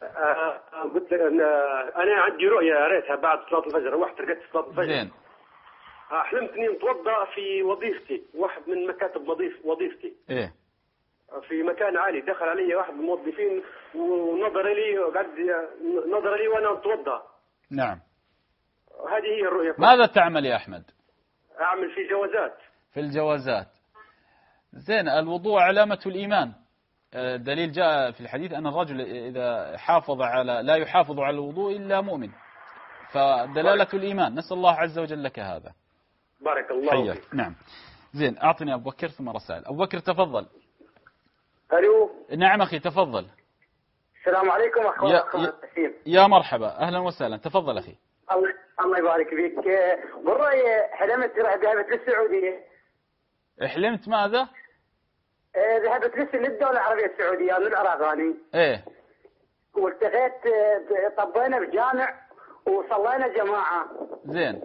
Speaker 6: قلت لك أنا عندي رؤيا قريتها بعد صلاة الفجر، رحت رقدت صلاة الفجر.
Speaker 1: زين.
Speaker 6: حلمت إني متوضأ في وظيفتي، واحد من مكاتب وظيف وظيفتي.
Speaker 1: إيه.
Speaker 6: في مكان عالي، دخل علي واحد من الموظفين ونظر لي وقعد نظر لي وأنا متوضأ.
Speaker 1: نعم.
Speaker 6: هذه هي الرؤيا.
Speaker 1: ماذا تعمل يا أحمد؟
Speaker 6: أعمل في جوازات.
Speaker 1: في الجوازات. زين. الوضوء علامة الإيمان. دليل جاء في الحديث أن الرجل إذا حافظ على لا يحافظ على الوضوء إلا مؤمن، فدلالة بارك. الإيمان. نسأل الله عز وجل لك هذا.
Speaker 6: بارك الله فيك.
Speaker 1: نعم. زين. أعطني أبو بكر ثم رسائل. أبو بكر تفضل.
Speaker 7: الو.
Speaker 1: نعم أخي تفضل.
Speaker 7: السلام عليكم أخوان
Speaker 1: يا,
Speaker 7: قاسم.
Speaker 1: يا مرحبا أهلا وسهلا تفضل أخي.
Speaker 7: الله الله يبارك فيك. بالرأي حلمت ذهبت للسعودية.
Speaker 1: حلمت ماذا؟
Speaker 7: ذهبت للدولة العربية السعودية من العراق أنا.
Speaker 1: إيه.
Speaker 7: والتقيت طبينا بجامع وصلينا جماعة.
Speaker 1: زين.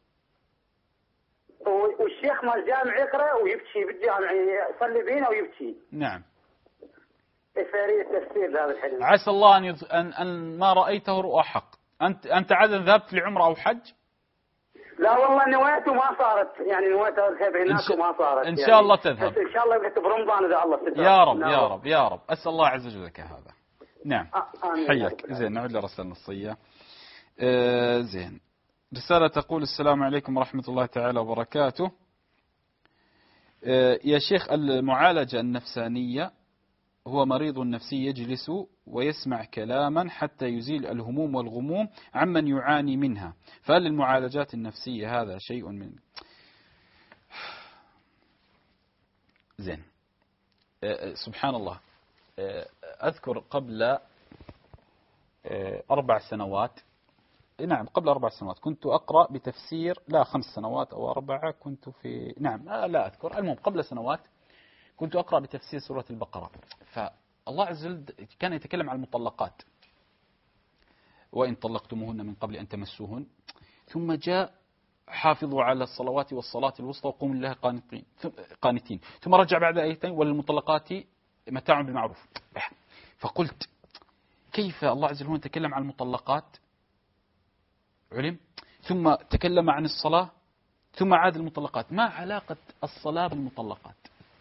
Speaker 7: والشيخ مال الجامع يقرأ ويبكي بالجامع يصلي بينا ويبكي.
Speaker 1: نعم.
Speaker 7: إثارية تفسير هذا الحلم.
Speaker 1: عسى الله أن, يض... أن أن ما رأيته رؤى حق. أنت أنت عادة ذهبت لعمرة أو حج؟
Speaker 7: لا والله نواته ما صارت يعني نواته أذهب هناك ش... وما صارت.
Speaker 1: إن شاء
Speaker 7: يعني.
Speaker 1: الله تذهب.
Speaker 7: إن شاء الله يبقى برمضان إذا الله ستر.
Speaker 1: يا رب
Speaker 7: نعم.
Speaker 1: يا رب يا رب أسأل الله عز وجل لك هذا. نعم.
Speaker 7: آه
Speaker 1: حياك. زين نعود لرسالة نصية. آه زين. رسالة تقول السلام عليكم ورحمة الله تعالى وبركاته. آه يا شيخ المعالجة النفسانية هو مريض نفسي يجلس ويسمع كلاما حتى يزيل الهموم والغموم عمن يعاني منها، فهل المعالجات النفسية هذا شيء من زين؟ أه سبحان الله. أه أذكر قبل أه أربع سنوات نعم قبل أربع سنوات كنت أقرأ بتفسير لا خمس سنوات أو أربعة كنت في نعم لا أذكر المهم قبل سنوات كنت أقرأ بتفسير سورة البقرة، فالله عز وجل كان يتكلم عن المطلقات وإن طلقتموهن من قبل أن تمسوهن ثم جاء حافظوا على الصلوات والصلاة الوسطى وقوموا لله قانتين قانتين ثم رجع بعد آيتين وللمطلقات متاع بالمعروف. فقلت كيف الله عز وجل يتكلم عن المطلقات علم ثم تكلم عن الصلاة ثم عاد المطلقات، ما علاقة الصلاة بالمطلقات؟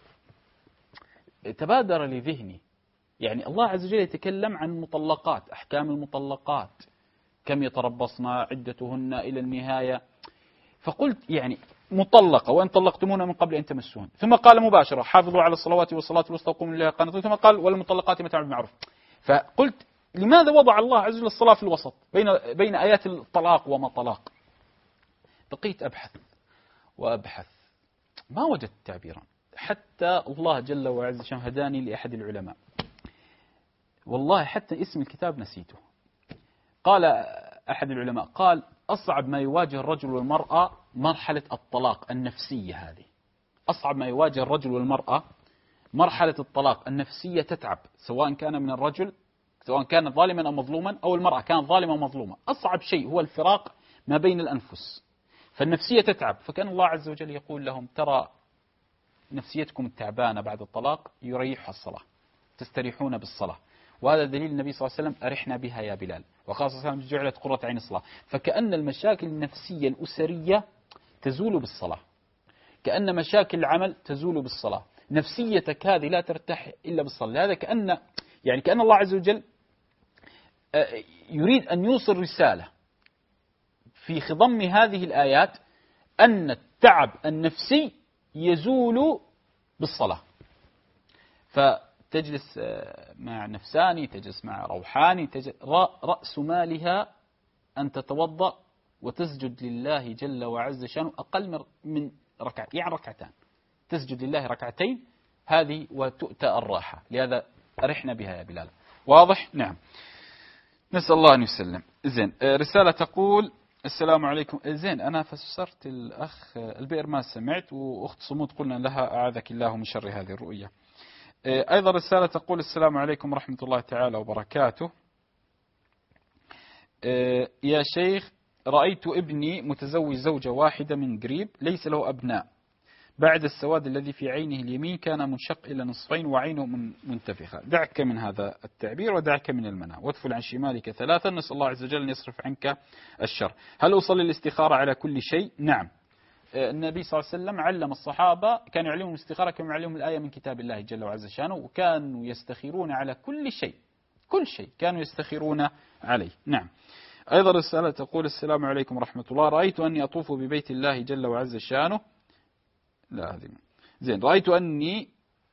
Speaker 1: تبادر لذهني يعني الله عز وجل يتكلم عن المطلقات أحكام المطلقات كم يتربصن عدتهن إلى النهاية، فقلت يعني مطلقة وإن طلقتمون من قبل أن تمسوهن ثم قال مباشرة حافظوا على الصلوات والصلاة الوسطى وقوموا لله قانتين ثم قال والمطلقات متاع بالمعروف. فقلت لماذا وضع الله عز وجل الصلاة في الوسط بين بين آيات الطلاق وما طلاق؟ بقيت أبحث وأبحث ما وجدت تعبيرا، حتى الله جل وعز شان هداني لأحد العلماء والله حتى اسم الكتاب نسيته. قال أحد العلماء قال أصعب ما يواجه الرجل والمرأة مرحلة الطلاق النفسية، هذه أصعب ما يواجه الرجل والمرأة مرحلة الطلاق النفسية، تتعب سواء كان من الرجل سواء كان ظالما أو مظلوما أو المرأة كانت ظالمة أو مظلومة، أصعب شيء هو الفراق ما بين الأنفس، فالنفسية تتعب. فكان الله عز وجل يقول لهم ترى نفسيتكم التعبانة بعد الطلاق يريحها الصلاة، تستريحون بالصلاة، وهذا دليل النبي صلى الله عليه وسلم أرحنا بها يا بلال، وقال صلى الله عليه وسلم جعلت قرة عين الصلاة. فكأن المشاكل النفسية الأسرية تزول بالصلاة، كأن مشاكل العمل تزول بالصلاة، نفسيتك هذه لا ترتاح إلا بالصلاة. هذا كأن يعني كأن الله عز وجل يريد أن يوصل رسالة في خضم هذه الآيات أن التعب النفسي يزول بالصلاة. فتجلس مع نفساني، تجلس مع روحاني، تجلس رأس مالها أن تتوضأ وتسجد لله جل وعز شانه أقل من ركعة يعني ركعتان، تسجد لله ركعتين هذه وتؤتى الراحة. لهذا أرحنا بها يا بلال. واضح؟ نعم. نسأل الله أن يسلم. زين رسالة تقول السلام عليكم. زين أنا فسرت الأخ البئر ما سمعت، وأخت صمود قلنا لها أعاذك الله من شر هذه الرؤية. أيضا رسالة تقول السلام عليكم ورحمة الله تعالى وبركاته. يا شيخ رأيت ابني متزوج زوجة واحدة من قريب ليس له أبناء، بعد السواد الذي في عينه اليمين كان منشق إلى نصفين وعينه منتفخة. دعك من هذا التعبير ودعك من المنى وادفل عن شمالك ثلاثا، نسأل الله عز وجل أن يصرف عنك الشر. هل أصلي الاستخارة على كل شيء؟ نعم. النبي صلى الله عليه وسلم علم الصحابة كان يعلمهم الاستخارة كما يعلمهم الآية من كتاب الله جل وعز شانه، وكانوا يستخيرون على كل شيء، كل شيء كانوا يستخيرون عليه. نعم. أيضا رسالة تقول السلام عليكم ورحمة الله. رأيت أني أطوف ببيت الله جل وعز شانه لا هذه زين رأيت أني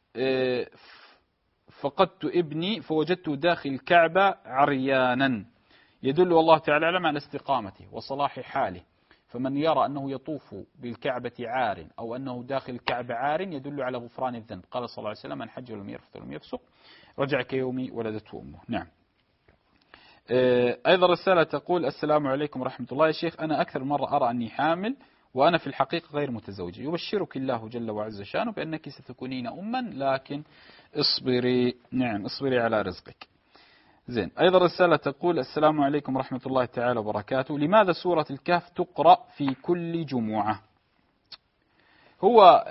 Speaker 1: فقدت ابني فوجدته داخل الكعبة عريانا، يدل والله تعالى على استقامته وصلاح حاله، فمن يرى أنه يطوف بالكعبة عار أو أنه داخل الكعبة عار يدل على غفران الذنب. قال صلى الله عليه وسلم: من حج ولم يرفث ولم يفسق رجع كيوم ولدته أمه. نعم. أيضا رسالة تقول: السلام عليكم ورحمة الله يا شيخ، أنا أكثر مرة أرى أني حامل وأنا في الحقيقة غير متزوجة. يبشرك الله جل وعز شانه بأنك ستكونين أما، لكن اصبري. نعم، اصبري على رزقك. زين. أيضا رسالة تقول: السلام عليكم ورحمة الله تعالى وبركاته، لماذا سورة الكهف تقرأ في كل جمعة؟ هو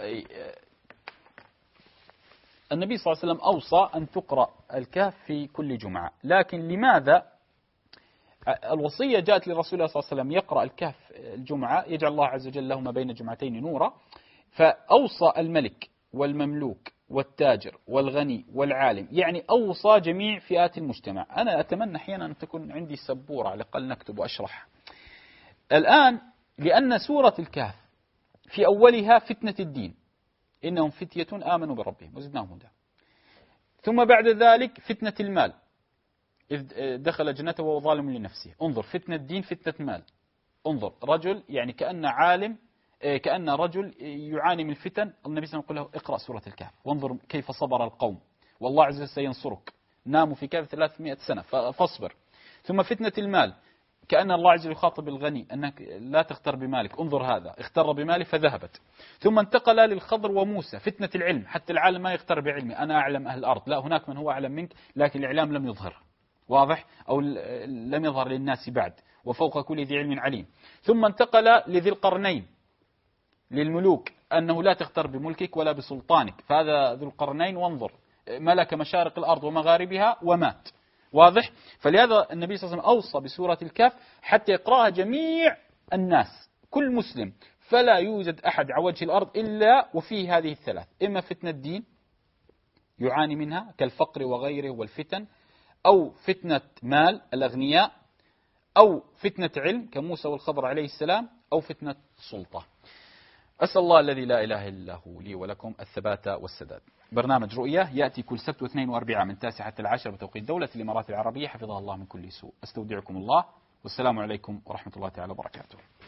Speaker 1: النبي صلى الله عليه وسلم أوصى أن تقرأ الكهف في كل جمعة، لكن لماذا الوصية جاءت لرسول الله صلى الله عليه وسلم يقرأ الكهف الجمعة، يجعل الله عز وجل له ما بين جمعتين نورا، فأوصى الملك والمملوك والتاجر والغني والعالم، يعني أوصى جميع فئات المجتمع. أنا أتمنى أحيانا أن تكون عندي سبورة على الأقل نكتب وأشرح. الآن لأن سورة الكهف في أولها فتنة الدين، إنهم فتية آمنوا بربهم وزدناهم هدى، ثم بعد ذلك فتنة المال إذ دخل جنته وهو ظالم لنفسه. انظر، فتنة الدين، فتنة مال. انظر، رجل يعني كأن عالم، كأن رجل يعاني من الفتن، النبي صلى الله عليه وسلم يقول له اقرأ سورة الكهف، وانظر كيف صبر القوم، والله عز وجل سينصرك، ناموا في كهف ثلاثمائة سنة فاصبر. ثم فتنة المال، كأن الله عز وجل يخاطب الغني أنك لا تختر بمالك، انظر هذا اختر بماله فذهبت. ثم انتقل للخضر وموسى، فتنة العلم، حتى العالم ما يختر بعلمي، أنا أعلم أهل الأرض، لا، هناك من هو أعلم منك لكن الإعلام لم يظهر، واضح، أو لم يظهر للناس بعد، وفوق كل ذي علم عليم. ثم انتقل لذي القرنين، للملوك، أنه لا تختر بملكك ولا بسلطانك، فهذا ذو القرنين، وانظر ملك مشارق الأرض ومغاربها ومات، واضح. فلهذا النبي صلى الله عليه وسلم أوصى بسورة الكهف حتى يقرأها جميع الناس، كل مسلم، فلا يوجد أحد على وجه الأرض إلا وفيه هذه الثلاث: إما فتنة الدين يعاني منها كالفقر وغيره والفتن، أو فتنة مال الأغنياء، أو فتنة علم كموسى والخضر عليه السلام، أو فتنة سلطة. أسأل الله الذي لا إله إلا هو لي ولكم الثبات والسداد. برنامج رؤية يأتي كل سبت واثنين وأربعاء من التاسعة حتى العاشرة بتوقيت دولة الإمارات العربية، حفظها الله من كل سوء. أستودعكم الله، والسلام عليكم ورحمة الله تعالى وبركاته.